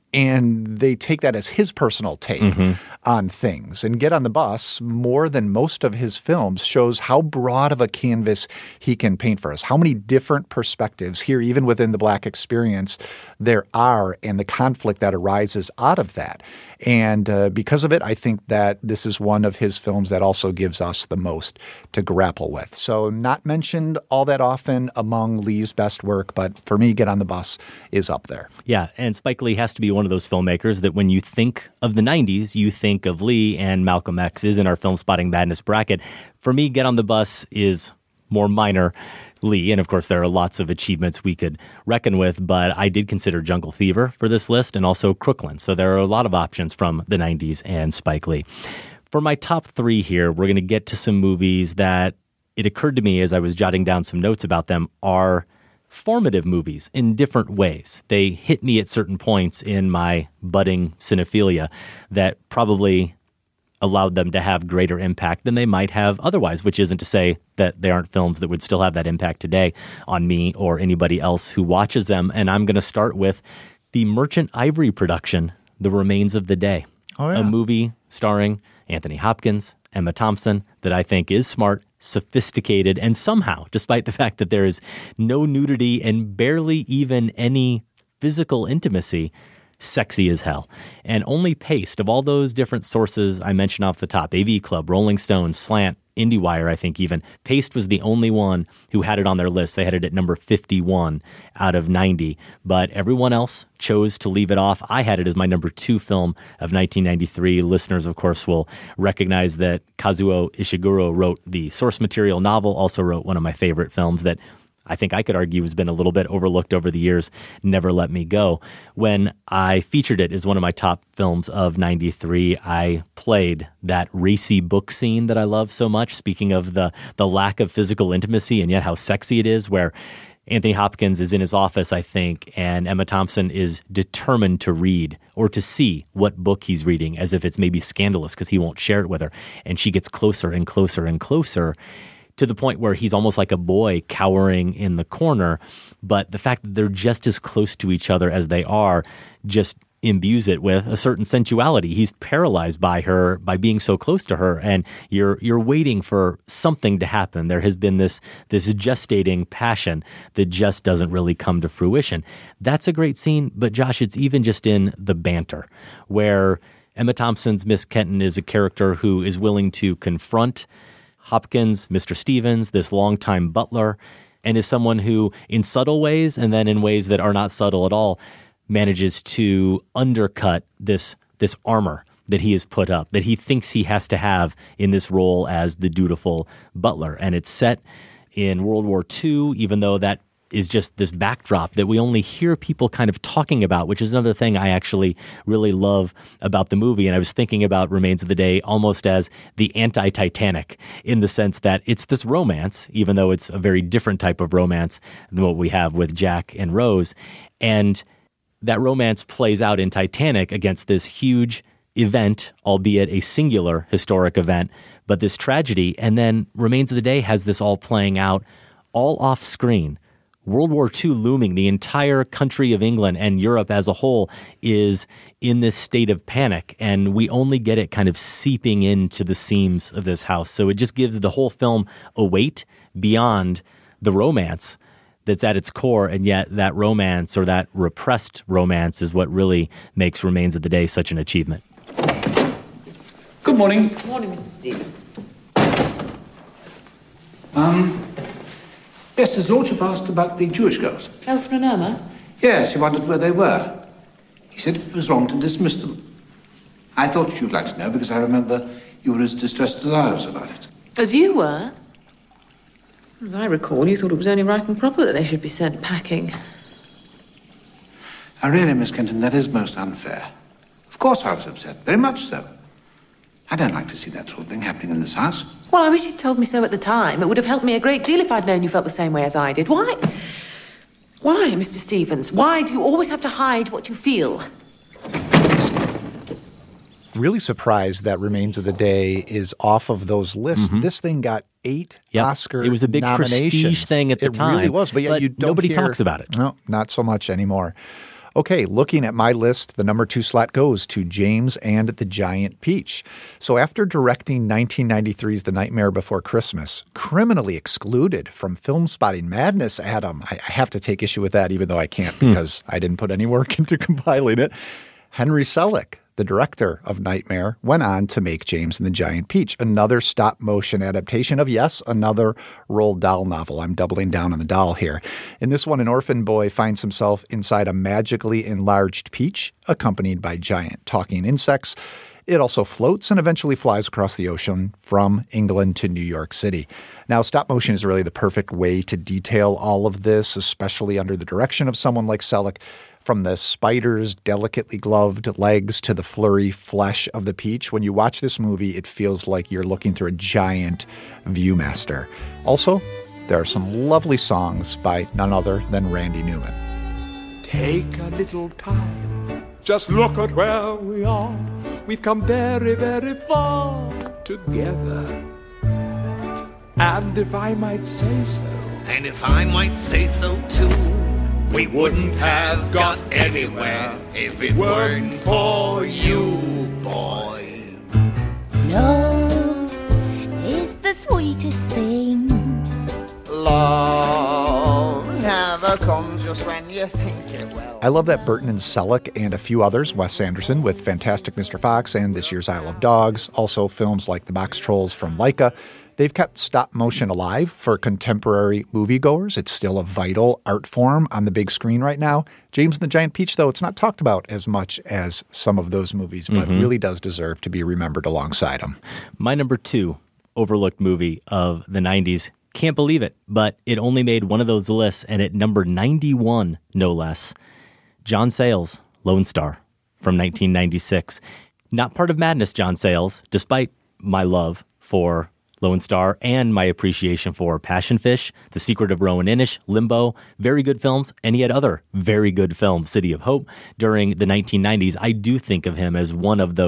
And they take that as his personal take Mm-hmm. on things. And Get on the Bus, more than most of his films, shows how broad of a canvas he can paint for us, how many different perspectives here, even within the Black experience, there are, and the conflict that arises out of that. And uh, because of it, I think that this is one of his films that also gives us the most to grapple with. So not mentioned all that often among Lee's best work, but for me, Get on the Bus is up there. Yeah, and Spike Lee has to be one of those filmmakers that when you think of the nineties, you think of Lee, and Malcolm X is in our Film Spotting Madness bracket. For me, Get on the Bus is more minor Lee, and of course there are lots of achievements we could reckon with, but I did consider Jungle Fever for this list and also Crooklyn. So there are a lot of options from the nineties and Spike Lee. For my top three here, we're going to get to some movies that it occurred to me as I was jotting down some notes about them are formative movies in different ways. They hit me at certain points in my budding cinephilia that probably allowed them to have greater impact than they might have otherwise, which isn't to say that they aren't films that would still have that impact today on me or anybody else who watches them. And I'm going to start with the Merchant Ivory production, The Remains of the Day, Oh, yeah. a movie starring Anthony Hopkins, Emma Thompson, that I think is smart, sophisticated, and somehow, despite the fact that there is no nudity and barely even any physical intimacy, sexy as hell. And only Paste, of all those different sources I mentioned off the top, A V Club, Rolling Stone, Slant, IndieWire, I think even, Paste was the only one who had it on their list. They had it at number fifty-one out of ninety, but everyone else chose to leave it off. I had it as my number two film of nineteen ninety-three. Listeners, of course, will recognize that Kazuo Ishiguro wrote the source material novel, also wrote one of my favorite films that I think I could argue has been a little bit overlooked over the years, Never Let Me Go. When I featured it as one of my top films of ninety-three, I played that racy book scene that I love so much, speaking of the the lack of physical intimacy and yet how sexy it is, where Anthony Hopkins is in his office, I think, and Emma Thompson is determined to read or to see what book he's reading, as if it's maybe scandalous because he won't share it with her. And she gets closer and closer and closer, to the point where he's almost like a boy cowering in the corner. But the fact that they're just as close to each other as they are just imbues it with a certain sensuality. He's paralyzed by her, by being so close to her, and you're you're waiting for something to happen. There has been this this gestating passion that just doesn't really come to fruition. That's a great scene, but Josh, it's even just in the banter, where Emma Thompson's Miss Kenton is a character who is willing to confront Hopkins, Mister Stevens, this longtime butler, and is someone who, in subtle ways and then in ways that are not subtle at all, manages to undercut this this armor that he has put up, that he thinks he has to have in this role as the dutiful butler. And it's set in World War Two, even though that is just this backdrop that we only hear people kind of talking about, which is another thing I actually really love about the movie. And I was thinking about Remains of the Day almost as the anti-Titanic, in the sense that it's this romance, even though it's a very different type of romance than what we have with Jack and Rose. And that romance plays out in Titanic against this huge event, albeit a singular historic event, but this tragedy. And then Remains of the Day has this all playing out all off screen. World War Two looming, the entire country of England and Europe as a whole is in this state of panic, and we only get it kind of seeping into the seams of this house. So it just gives the whole film a weight beyond the romance that's at its core, and yet that romance, or that repressed romance, is what really makes Remains of the Day such an achievement. Good morning. Good morning, Mister Stevens. Um... Yes, his lordship asked about the Jewish girls. Elsa and Irma? Yes, he wondered where they were. He said it was wrong to dismiss them. I thought you'd like to know because I remember you were as distressed as I was about it. As you were? As I recall, you thought it was only right and proper that they should be sent packing. Now, really, Miss Kenton, that is most unfair. Of course I was upset, very much so. I don't like to see that sort of thing happening in this house. Well, I wish you'd told me so at the time. It would have helped me a great deal if I'd known you felt the same way as I did. Why? Why, Mister Stevens? Why do you always have to hide what you feel? Really surprised that Remains of the Day is off of those lists. Mm-hmm. This thing got eight yep. Oscar It was a big nominations. prestige thing at the it time. It really was, but yet but you don't nobody hear, talks about it. No, not so much anymore. Okay, looking at my list, the number two slot goes to James and the Giant Peach. So after directing nineteen ninety-three's The Nightmare Before Christmas, criminally excluded from Film Spotting Madness, Adam, I, I have to take issue with that, even though I can't because hmm. I didn't put any work into compiling it. Henry Selick, the director of Nightmare, went on to make James and the Giant Peach, another stop-motion adaptation of, yes, another Roald Dahl novel. I'm doubling down on the doll here. In this one, an orphan boy finds himself inside a magically enlarged peach, accompanied by giant talking insects. It also floats and eventually flies across the ocean from England to New York City. Now, stop motion is really the perfect way to detail all of this, especially under the direction of someone like Selick. From the spider's delicately gloved legs to the flurry flesh of the peach, when you watch this movie, it feels like you're looking through a giant Viewmaster. Also, there are some lovely songs by none other than Randy Newman. Take a little time, just look at where we are. We've come very, very far together. And if I might say so, and if I might say so too, we wouldn't have got anywhere if it weren't for you, boy. Love is the sweetest thing. Love never comes just when you think it will. I love that Burton and Selick and a few others, Wes Anderson with Fantastic Mister Fox and this year's Isle of Dogs, also films like The Box Trolls from Laika. They've kept stop motion alive for contemporary moviegoers. It's still a vital art form on the big screen right now. James and the Giant Peach, though, it's not talked about as much as some of those movies, but mm-hmm. really does deserve to be remembered alongside them. My number two overlooked movie of the nineties, can't believe it, but it only made one of those lists, and at number ninety-one, no less, John Sayles, Lone Star, from nineteen ninety-six. Not part of Madness, John Sayles, despite my love for Lone Star and my appreciation for Passion Fish, The Secret of Rowan Inish, Limbo, very good films, and he had other very good films, City of Hope, during the nineteen nineties. I do think of him as one of those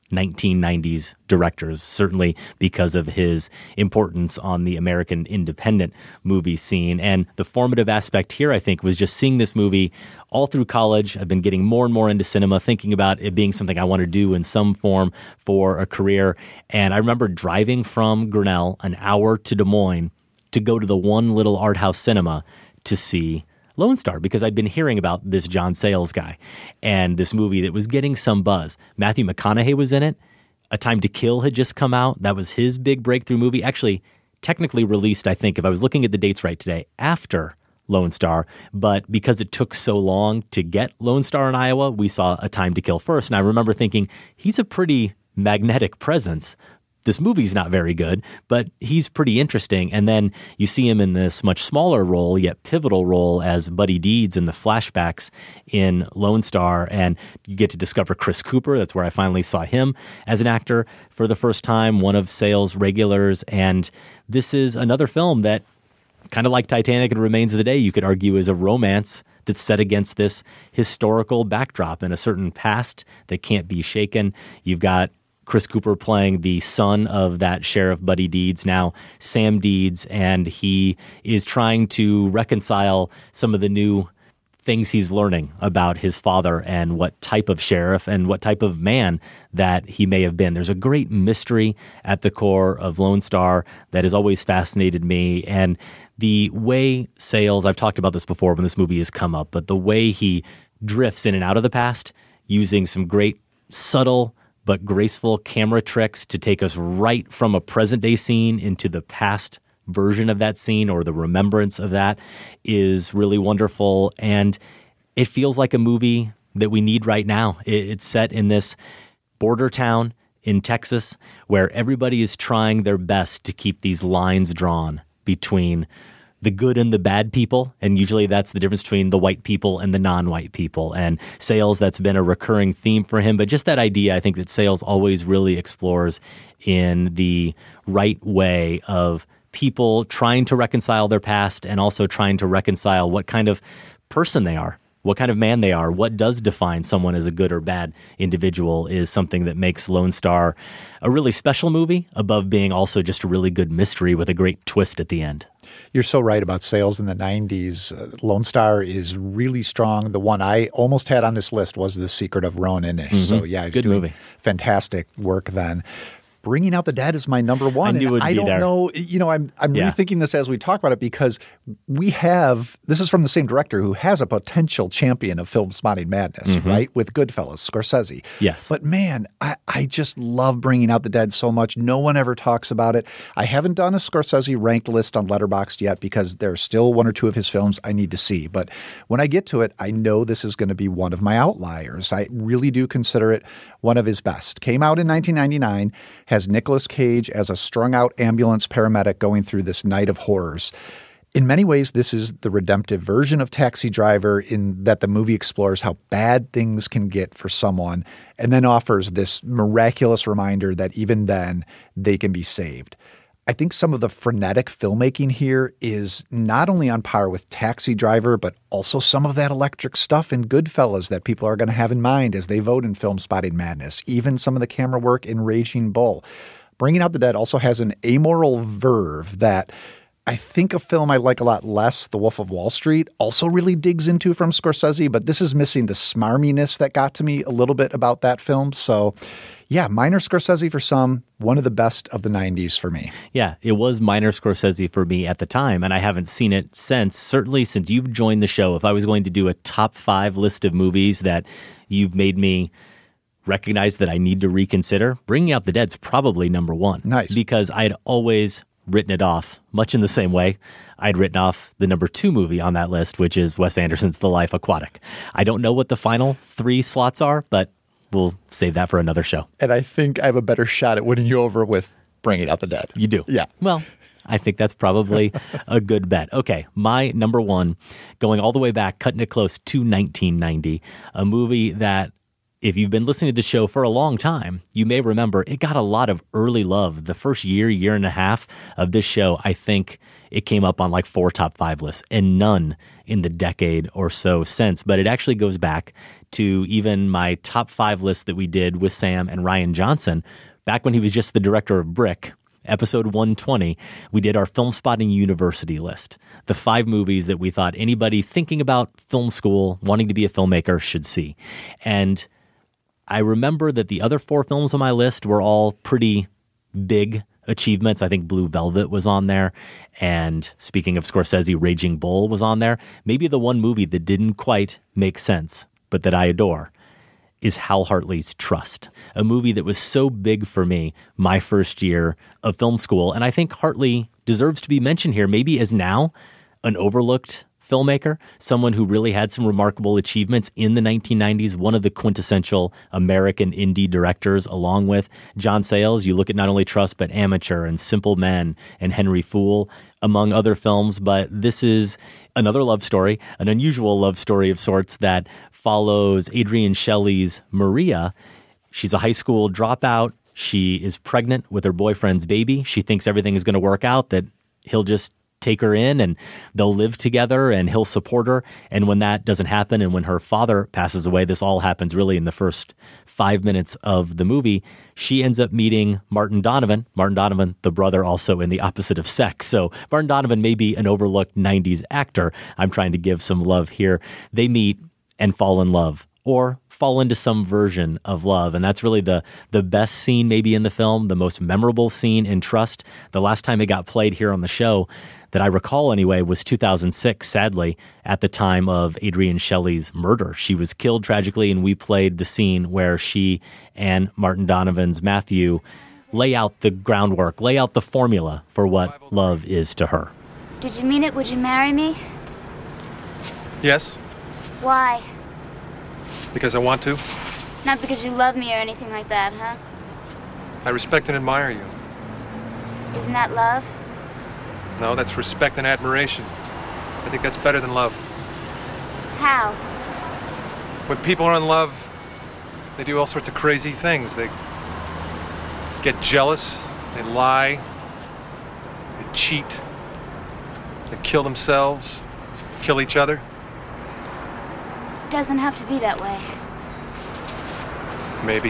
nineteen nineties directors, certainly because of his importance on the American independent movie scene. And the formative aspect here, I think, was just seeing this movie all through college. I've been getting more and more into cinema, thinking about it being something I want to do in some form for a career. And I remember driving from Grinnell an hour to Des Moines to go to the one little art house cinema to see Lone Star, because I'd been hearing about this John Sayles guy and this movie that was getting some buzz. Matthew McConaughey was in it. A Time to Kill had just come out. That was his big breakthrough movie. Actually, technically released, I think, if I was looking at the dates right today, after Lone Star. But because it took so long to get Lone Star in Iowa, we saw A Time to Kill first. And I remember thinking, he's a pretty magnetic presence. This movie's not very good, but he's pretty interesting. And then you see him in this much smaller role, yet pivotal role as Buddy Deeds in the flashbacks in Lone Star. And you get to discover Chris Cooper. That's where I finally saw him as an actor for the first time, one of Sayles' regulars. And this is another film that, kind of like Titanic and Remains of the Day, you could argue is a romance that's set against this historical backdrop and a certain past that can't be shaken. You've got Chris Cooper playing the son of that Sheriff Buddy Deeds, now Sam Deeds, and he is trying to reconcile some of the new things he's learning about his father and what type of sheriff and what type of man that he may have been. There's a great mystery at the core of Lone Star that has always fascinated me, and the way Sayles, I've talked about this before when this movie has come up, but the way he drifts in and out of the past using some great subtle but graceful camera tricks to take us right from a present-day scene into the past version of that scene or the remembrance of that is really wonderful. And it feels like a movie that we need right now. It's set in this border town in Texas where everybody is trying their best to keep these lines drawn between the good and the bad people, and usually that's the difference between the white people and the non-white people. And Sayles, that's been a recurring theme for him, but just that idea, I think that Sayles always really explores in the right way of people trying to reconcile their past and also trying to reconcile what kind of person they are, what kind of man they are, what does define someone as a good or bad individual is something that makes Lone Star a really special movie above being also just a really good mystery with a great twist at the end. You're so right about Sayles in the nineties. Uh, Lone Star is really strong. The one I almost had on this list was The Secret of Ronin-ish. Mm-hmm. So yeah, good movie. Fantastic work then. Bringing Out the Dead is my number one. I knew it would I be don't there. know, you know, I'm I'm Yeah. rethinking this as we talk about it because we have, this is from the same director who has a potential champion of film spotting madness, Mhm. right? With Goodfellas, Scorsese. Yes. But man, I, I just love Bringing Out the Dead so much. No one ever talks about it. I haven't done a Scorsese ranked list on Letterboxd yet because there's still one or two of his films I need to see. But when I get to it, I know this is going to be one of my outliers. I really do consider it one of his best. Came out in nineteen ninety-nine, has Nicolas Cage as a strung-out ambulance paramedic going through this night of horrors. In many ways, this is the redemptive version of Taxi Driver in that the movie explores how bad things can get for someone and then offers this miraculous reminder that even then, they can be saved. I think some of the frenetic filmmaking here is not only on par with Taxi Driver, but also some of that electric stuff in Goodfellas that people are going to have in mind as they vote in Film Spotting Madness, even some of the camera work in Raging Bull. Bringing Out the Dead also has an amoral verve that I think a film I like a lot less, The Wolf of Wall Street, also really digs into from Scorsese, but this is missing the smarminess that got to me a little bit about that film. So yeah, minor Scorsese for some, one of the best of the nineties for me. Yeah, it was minor Scorsese for me at the time, and I haven't seen it since. Certainly since you've joined the show, if I was going to do a top five list of movies that you've made me recognize that I need to reconsider, Bringing Out the Dead's probably number one. Nice. Because I had always written it off, much in the same way I'd written off the number two movie on that list, which is Wes Anderson's The Life Aquatic. I don't know what the final three slots are, but we'll save that for another show. And I think I have a better shot at winning you over with Bringing Out the Dead. You do? Yeah. Well, I think that's probably a good bet. Okay, my number one, going all the way back, cutting it close to nineteen ninety, a movie that if you've been listening to the show for a long time, you may remember it got a lot of early love. The first year, year and a half of this show, I think it came up on like four top five lists and none in the decade or so since. But it actually goes back to even my top five list that we did with Sam and Ryan Johnson back when he was just the director of Brick. Episode one twenty, we did our Film Spotting University list, the five movies that we thought anybody thinking about film school, wanting to be a filmmaker, should see. And I remember that the other four films on my list were all pretty big achievements. I think Blue Velvet was on there. And speaking of Scorsese, Raging Bull was on there. Maybe the one movie that didn't quite make sense, but that I adore, is Hal Hartley's Trust, a movie that was so big for me my first year of film school. And I think Hartley deserves to be mentioned here, maybe as now an overlooked filmmaker, someone who really had some remarkable achievements in the nineteen nineties, one of the quintessential American indie directors, along with John Sayles. You look at not only Trust, but Amateur and Simple Men and Henry Fool, among other films. But this is another love story, an unusual love story of sorts that follows Adrienne Shelly's Maria. She's a high school dropout. She is pregnant with her boyfriend's baby. She thinks everything is going to work out, that he'll just take her in and they'll live together and he'll support her. And when that doesn't happen, and when her father passes away, this all happens really in the first five minutes of the movie, she ends up meeting Martin Donovan. Martin Donovan, the brother, also in The Opposite of Sex. So Martin Donovan may be an overlooked nineties actor. I'm trying to give some love here. They meet and fall in love, or fall into some version of love. And that's really the the best scene maybe in the film, the most memorable scene in Trust. The last time it got played here on the show, that I recall anyway, was two thousand six, sadly, at the time of Adrienne Shelly's murder. She was killed tragically, and we played the scene where she and Martin Donovan's Matthew lay out the groundwork, lay out the formula for what love is to her. Did you mean it? Would you marry me? Yes, Why? because I want to. Not because you love me or anything like that, huh? I respect and admire you. Isn't that love? No, that's respect and admiration. I think that's better than love. How? When people are in love, they do all sorts of crazy things. They get jealous, they lie, they cheat, they kill themselves, kill each other. Doesn't have to be that way. Maybe.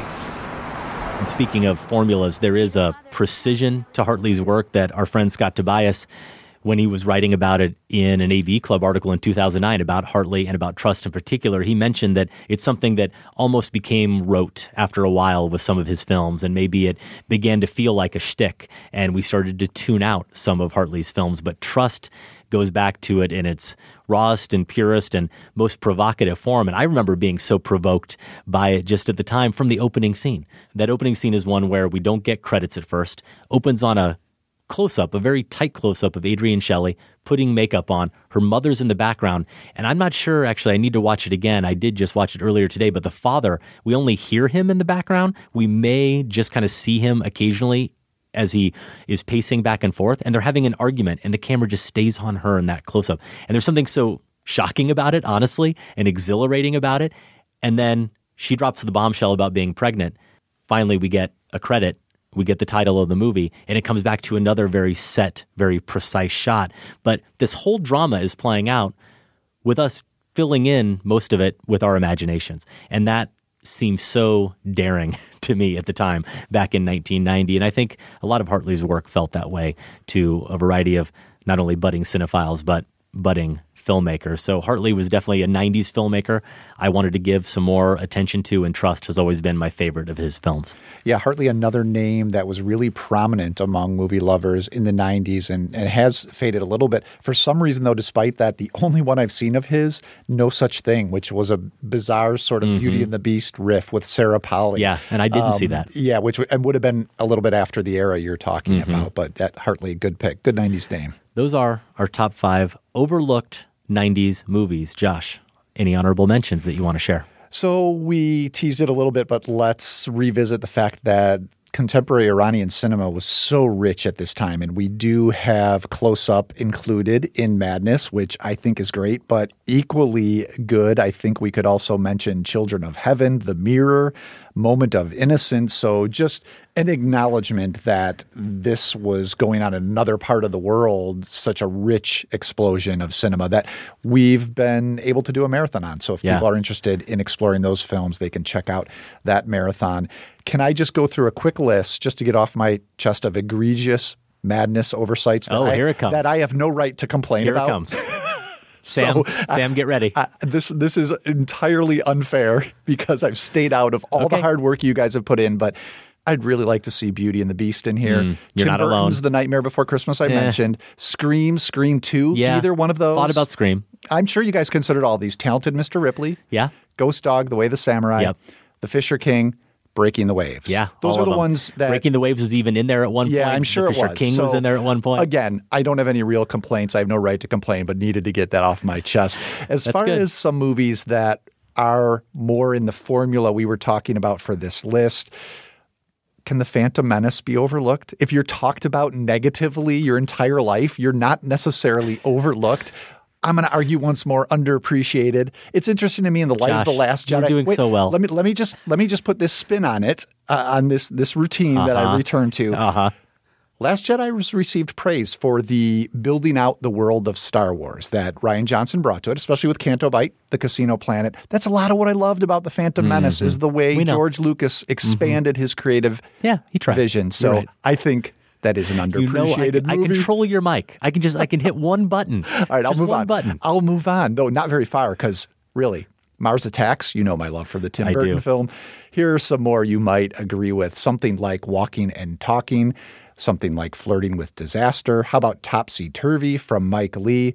And speaking of formulas, there is a precision to Hartley's work that our friend Scott Tobias, when he was writing about it in an A V Club article in two thousand nine about Hartley and about Trust in particular, he mentioned that it's something that almost became rote after a while with some of his films, and maybe it began to feel like a shtick, and we started to tune out some of Hartley's films. But Trust goes back to it in its rawest and purest and most provocative form. And I remember being so provoked by it just at the time from the opening scene. That opening scene is one where we don't get credits at first, opens on a close-up, a very tight close-up of Adrienne Shelly putting makeup on. Her mother's in the background. And I'm not sure, actually, I need to watch it again. I did just watch it earlier today, but the father, we only hear him in the background. We may just kind of see him occasionally as he is pacing back and forth, and they're having an argument, and the camera just stays on her in that close-up. And there's something so shocking about it, honestly, and exhilarating about it. And then she drops the bombshell about being pregnant. Finally, we get a credit. We get the title of the movie, and it comes back to another very set, very precise shot. But this whole drama is playing out with us filling in most of it with our imaginations. And that seemed so daring to me at the time back in nineteen ninety. And I think a lot of Hartley's work felt that way to a variety of not only budding cinephiles, but budding filmmakers. So Hartley was definitely a nineties filmmaker I wanted to give some more attention to, and Trust has always been my favorite of his films. Yeah, Hartley, another name that was really prominent among movie lovers in the nineties and, and has faded a little bit. For some reason, though, despite that, the only one I've seen of his, No Such Thing, which was a bizarre sort of mm-hmm. Beauty and the Beast riff with Sarah Polley. Yeah, and I didn't um, see that. Yeah, which and would have been a little bit after the era you're talking Mm-hmm. about, but that Hartley, good pick, good nineties name. Those are our top five overlooked nineties movies. Josh, any honorable mentions that you want to share? So we teased it a little bit, but let's revisit the fact that contemporary Iranian cinema was so rich at this time. And we do have Close Up included in Madness, which I think is great, but equally good. I think we could also mention Children of Heaven, The Mirror, moment of innocence. So just an acknowledgement that this was going on in another part of the world, such a rich explosion of cinema that we've been able to do a marathon on. So if Yeah. people are interested in exploring those films, they can check out that marathon. Can I just go through a quick list just to get off my chest of egregious madness oversights that, Oh, I, here it comes. that I have no right to complain Here about? it comes. Sam, So, Sam, get ready. I, this this is entirely unfair because I've stayed out of all Okay. the hard work you guys have put in, but I'd really like to see Beauty and the Beast in here. Mm, you're Tim not Burton's alone. The Nightmare Before Christmas I Eh. mentioned. Scream, Scream two, Yeah. either one of those. Thought about Scream. I'm sure you guys considered all these. Talented Mister Ripley. Yeah. Ghost Dog, The Way of the Samurai. Yep. The Fisher King, Breaking the Waves. Yeah, Those all are of the them. ones that Breaking the Waves was even in there at one yeah, point. I'm sure the it Fisher was. King was So, in there at one point. Again, I don't have any real complaints. I have no right to complain, but needed to get that off my chest. As That's far good. as some movies that are more in the formula we were talking about for this list, can The Phantom Menace be overlooked? If you're talked about negatively your entire life, you're not necessarily overlooked. I'm going to argue once more, underappreciated. It's interesting to me in the light Josh, of The Last Jedi. you're doing Wait, so well. Let me let me just let me just put this spin on it, uh, on this this routine that I Uh-huh. return to. Uh-huh. Last Jedi was received praise for the building out the world of Star Wars that Rian Johnson brought to it, especially with Canto Bight, the Casino Planet. That's a lot of what I loved about The Phantom Menace Mhm. is the way We know. George Lucas expanded his creative Yeah, he tried. vision. You're So right. I think that is an You know, I, underappreciated I movie. control your mic. I can just I can hit one button. All right, I'll Just move one on. button. I'll move on, though not very far because really, Mars Attacks, you know my love for the Tim I Burton do. film. Here are some more you might agree with. Something like Walking and Talking, something like Flirting with Disaster. How about Topsy Turvy from Mike Lee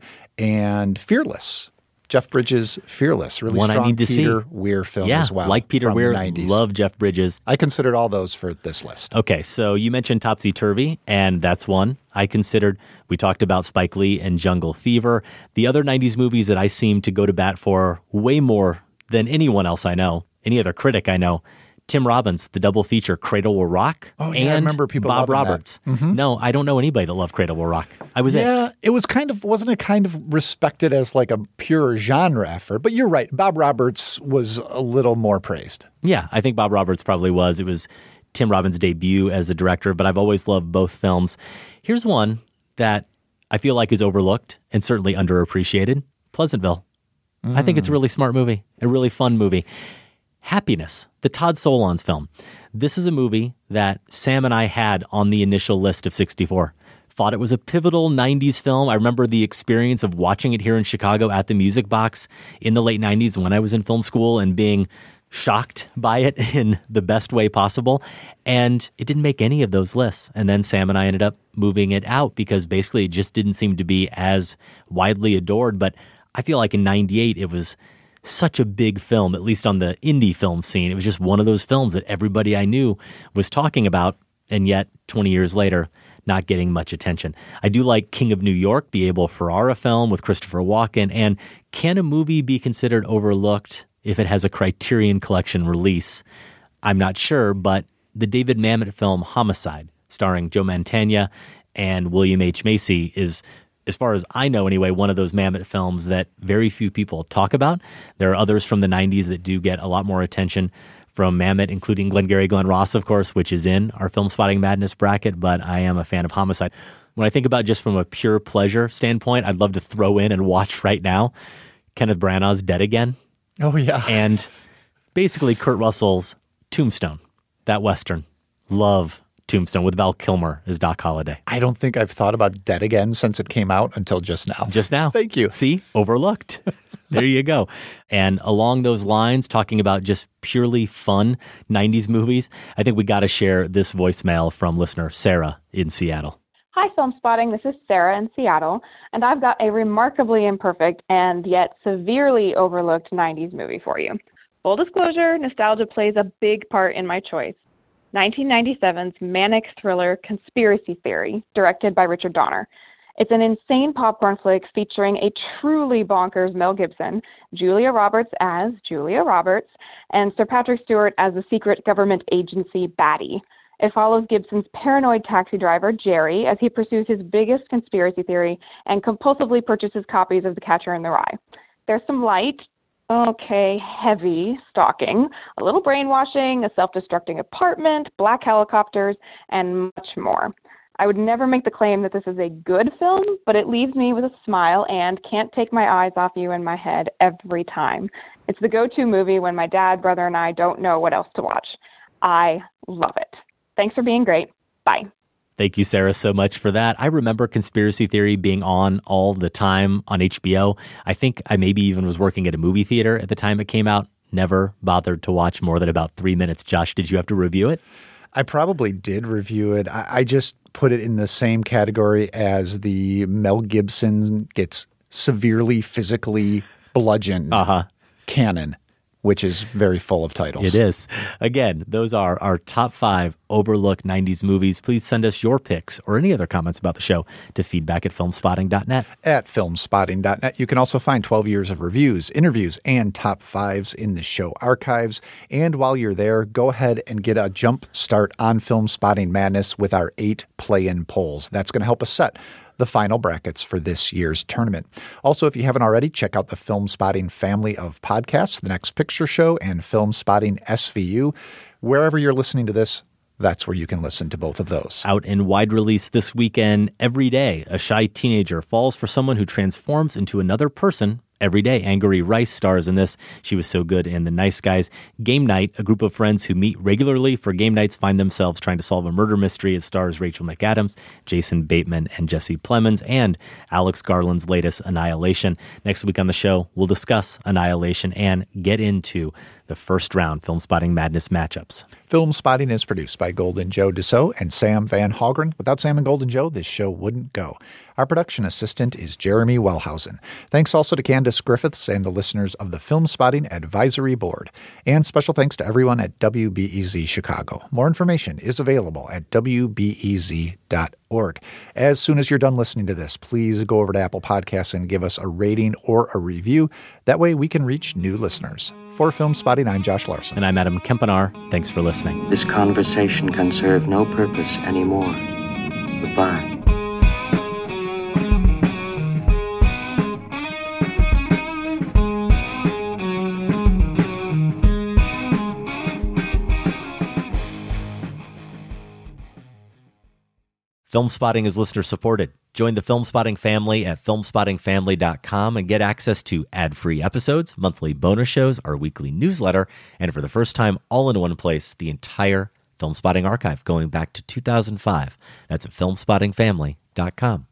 and Fearless? Jeff Bridges' Fearless, really One I strong need to see. Peter Weir film yeah, as well. like Peter from the Weir, nineties. love Jeff Bridges. I considered all those for this list. Okay, so you mentioned Topsy Turvy, and that's one I considered. We talked about Spike Lee and Jungle Fever. The other nineties movies that I seem to go to bat for way more than anyone else I know, any other critic I know, Tim Robbins, the double feature, Cradle Will Rock, Oh, yeah, and I remember people Bob loving that. Roberts. Mhm. No, I don't know anybody that loved Cradle Will Rock. I was it. Yeah, it was kind of, wasn't it kind of respected as like a pure genre effort? But you're right. Bob Roberts was a little more praised. Yeah, I think Bob Roberts probably was. It was Tim Robbins' debut as a director, but I've always loved both films. Here's one that I feel like is overlooked and certainly underappreciated, Pleasantville. I think it's a really smart movie, a really fun movie. Happiness, the Todd Solondz film. This is a movie that Sam and I had on the initial list of sixty-four. Thought it was a pivotal nineties film. I remember the experience of watching it here in Chicago at the Music Box in the late nineties when I was in film school and being shocked by it in the best way possible. And it didn't make any of those lists. And then Sam and I ended up moving it out because basically it just didn't seem to be as widely adored. But I feel like in ninety-eight, it was such a big film, at least on the indie film scene. It was just one of those films that everybody I knew was talking about. And yet twenty years later, not getting much attention. I do like King of New York, the Abel Ferrara film with Christopher Walken. And can a movie be considered overlooked if it has a Criterion Collection release? I'm not sure, but the David Mamet film Homicide, starring Joe Mantegna and William H. Macy, is, as far as I know anyway, one of those Mamet films that very few people talk about. There are others from the nineties that do get a lot more attention from Mamet, including Glengarry Glen Ross, of course, which is in our Film Spotting Madness bracket, but I am a fan of Homicide. When I think about just from a pure pleasure standpoint, I'd love to throw in and watch right now Kenneth Branagh's Dead Again. Oh, yeah. And basically Kurt Russell's Tombstone, that Western. Love Tombstone with Val Kilmer as Doc Holliday. I don't think I've thought about Dead Again since it came out until just now. Just now. Thank you. See? Overlooked. There you go. And along those lines, talking about just purely fun nineties movies, I think we got to share this voicemail from listener Sarah in Seattle. Hi, Film Spotting. This is Sarah in Seattle, and I've got a remarkably imperfect and yet severely overlooked nineties movie for you. Full disclosure, nostalgia plays a big part in my choice. nineteen ninety-seven's manic thriller Conspiracy Theory, directed by Richard Donner. It's an insane popcorn flick featuring a truly bonkers Mel Gibson, Julia Roberts as Julia Roberts, and Sir Patrick Stewart as the secret government agency baddie. It follows Gibson's paranoid taxi driver, Jerry, as he pursues his biggest conspiracy theory and compulsively purchases copies of The Catcher in the Rye. There's some light, Okay, heavy stalking, a little brainwashing, a self-destructing apartment, black helicopters, and much more. I would never make the claim that this is a good film, but it leaves me with a smile and can't take my eyes off you in my head every time. It's the go-to movie when my dad, brother, and I don't know what else to watch. I love it. Thanks for being great. Bye. Thank you, Sarah, so much for that. I remember Conspiracy Theory being on all the time on H B O. I think I maybe even was working at a movie theater at the time it came out. Never bothered to watch more than about three minutes. Josh, did you have to review it? I probably did review it. I, I just put it in the same category as the Mel Gibson gets severely physically bludgeoned uh-huh. canon, which is very full of titles. It is. Again, those are our top five overlooked nineties movies. Please send us your picks or any other comments about the show to feedback at filmspotting dot net. At filmspotting dot net, you can also find twelve years of reviews, interviews, and top fives in the show archives. And while you're there, go ahead and get a jump start on Film Spotting Madness with our eight play-in polls. That's going to help us set the final brackets for this year's tournament. Also, if you haven't already, check out the Film Spotting family of podcasts, The Next Picture Show and Film Spotting S V U. Wherever you're listening to this, that's where you can listen to both of those. Out in wide release this weekend, Every Day, a shy teenager falls for someone who transforms into another person every day. Angourie Rice stars in this. She was so good in The Nice Guys. Game Night, a group of friends who meet regularly for game nights find themselves trying to solve a murder mystery. It stars Rachel McAdams, Jason Bateman, and Jesse Plemons, and Alex Garland's latest, Annihilation. Next week on the show, we'll discuss Annihilation and get into the first round Film Spotting Madness matchups. Film Spotting is produced by Golden Joe Dassault and Sam Van Hallgren. Without Sam and Golden Joe, this show wouldn't go. Our production assistant is Jeremy Wellhausen. Thanks also to Candace Griffiths and the listeners of the Film Spotting Advisory Board. And special thanks to everyone at W B E Z Chicago. More information is available at W B E Z dot org. As soon as you're done listening to this, please go over to Apple Podcasts and give us a rating or a review. That way we can reach new listeners. For Film Spotting, I'm Josh Larson. And I'm Adam Kempenaar. Thanks for listening. This conversation can serve no purpose anymore. Goodbye. Film Spotting is listener supported. Join the Film Spotting family at film spotting family dot com and get access to ad-free episodes, monthly bonus shows, our weekly newsletter, and for the first time, all in one place, the entire Film Spotting archive going back to two thousand five. That's at film spotting family dot com.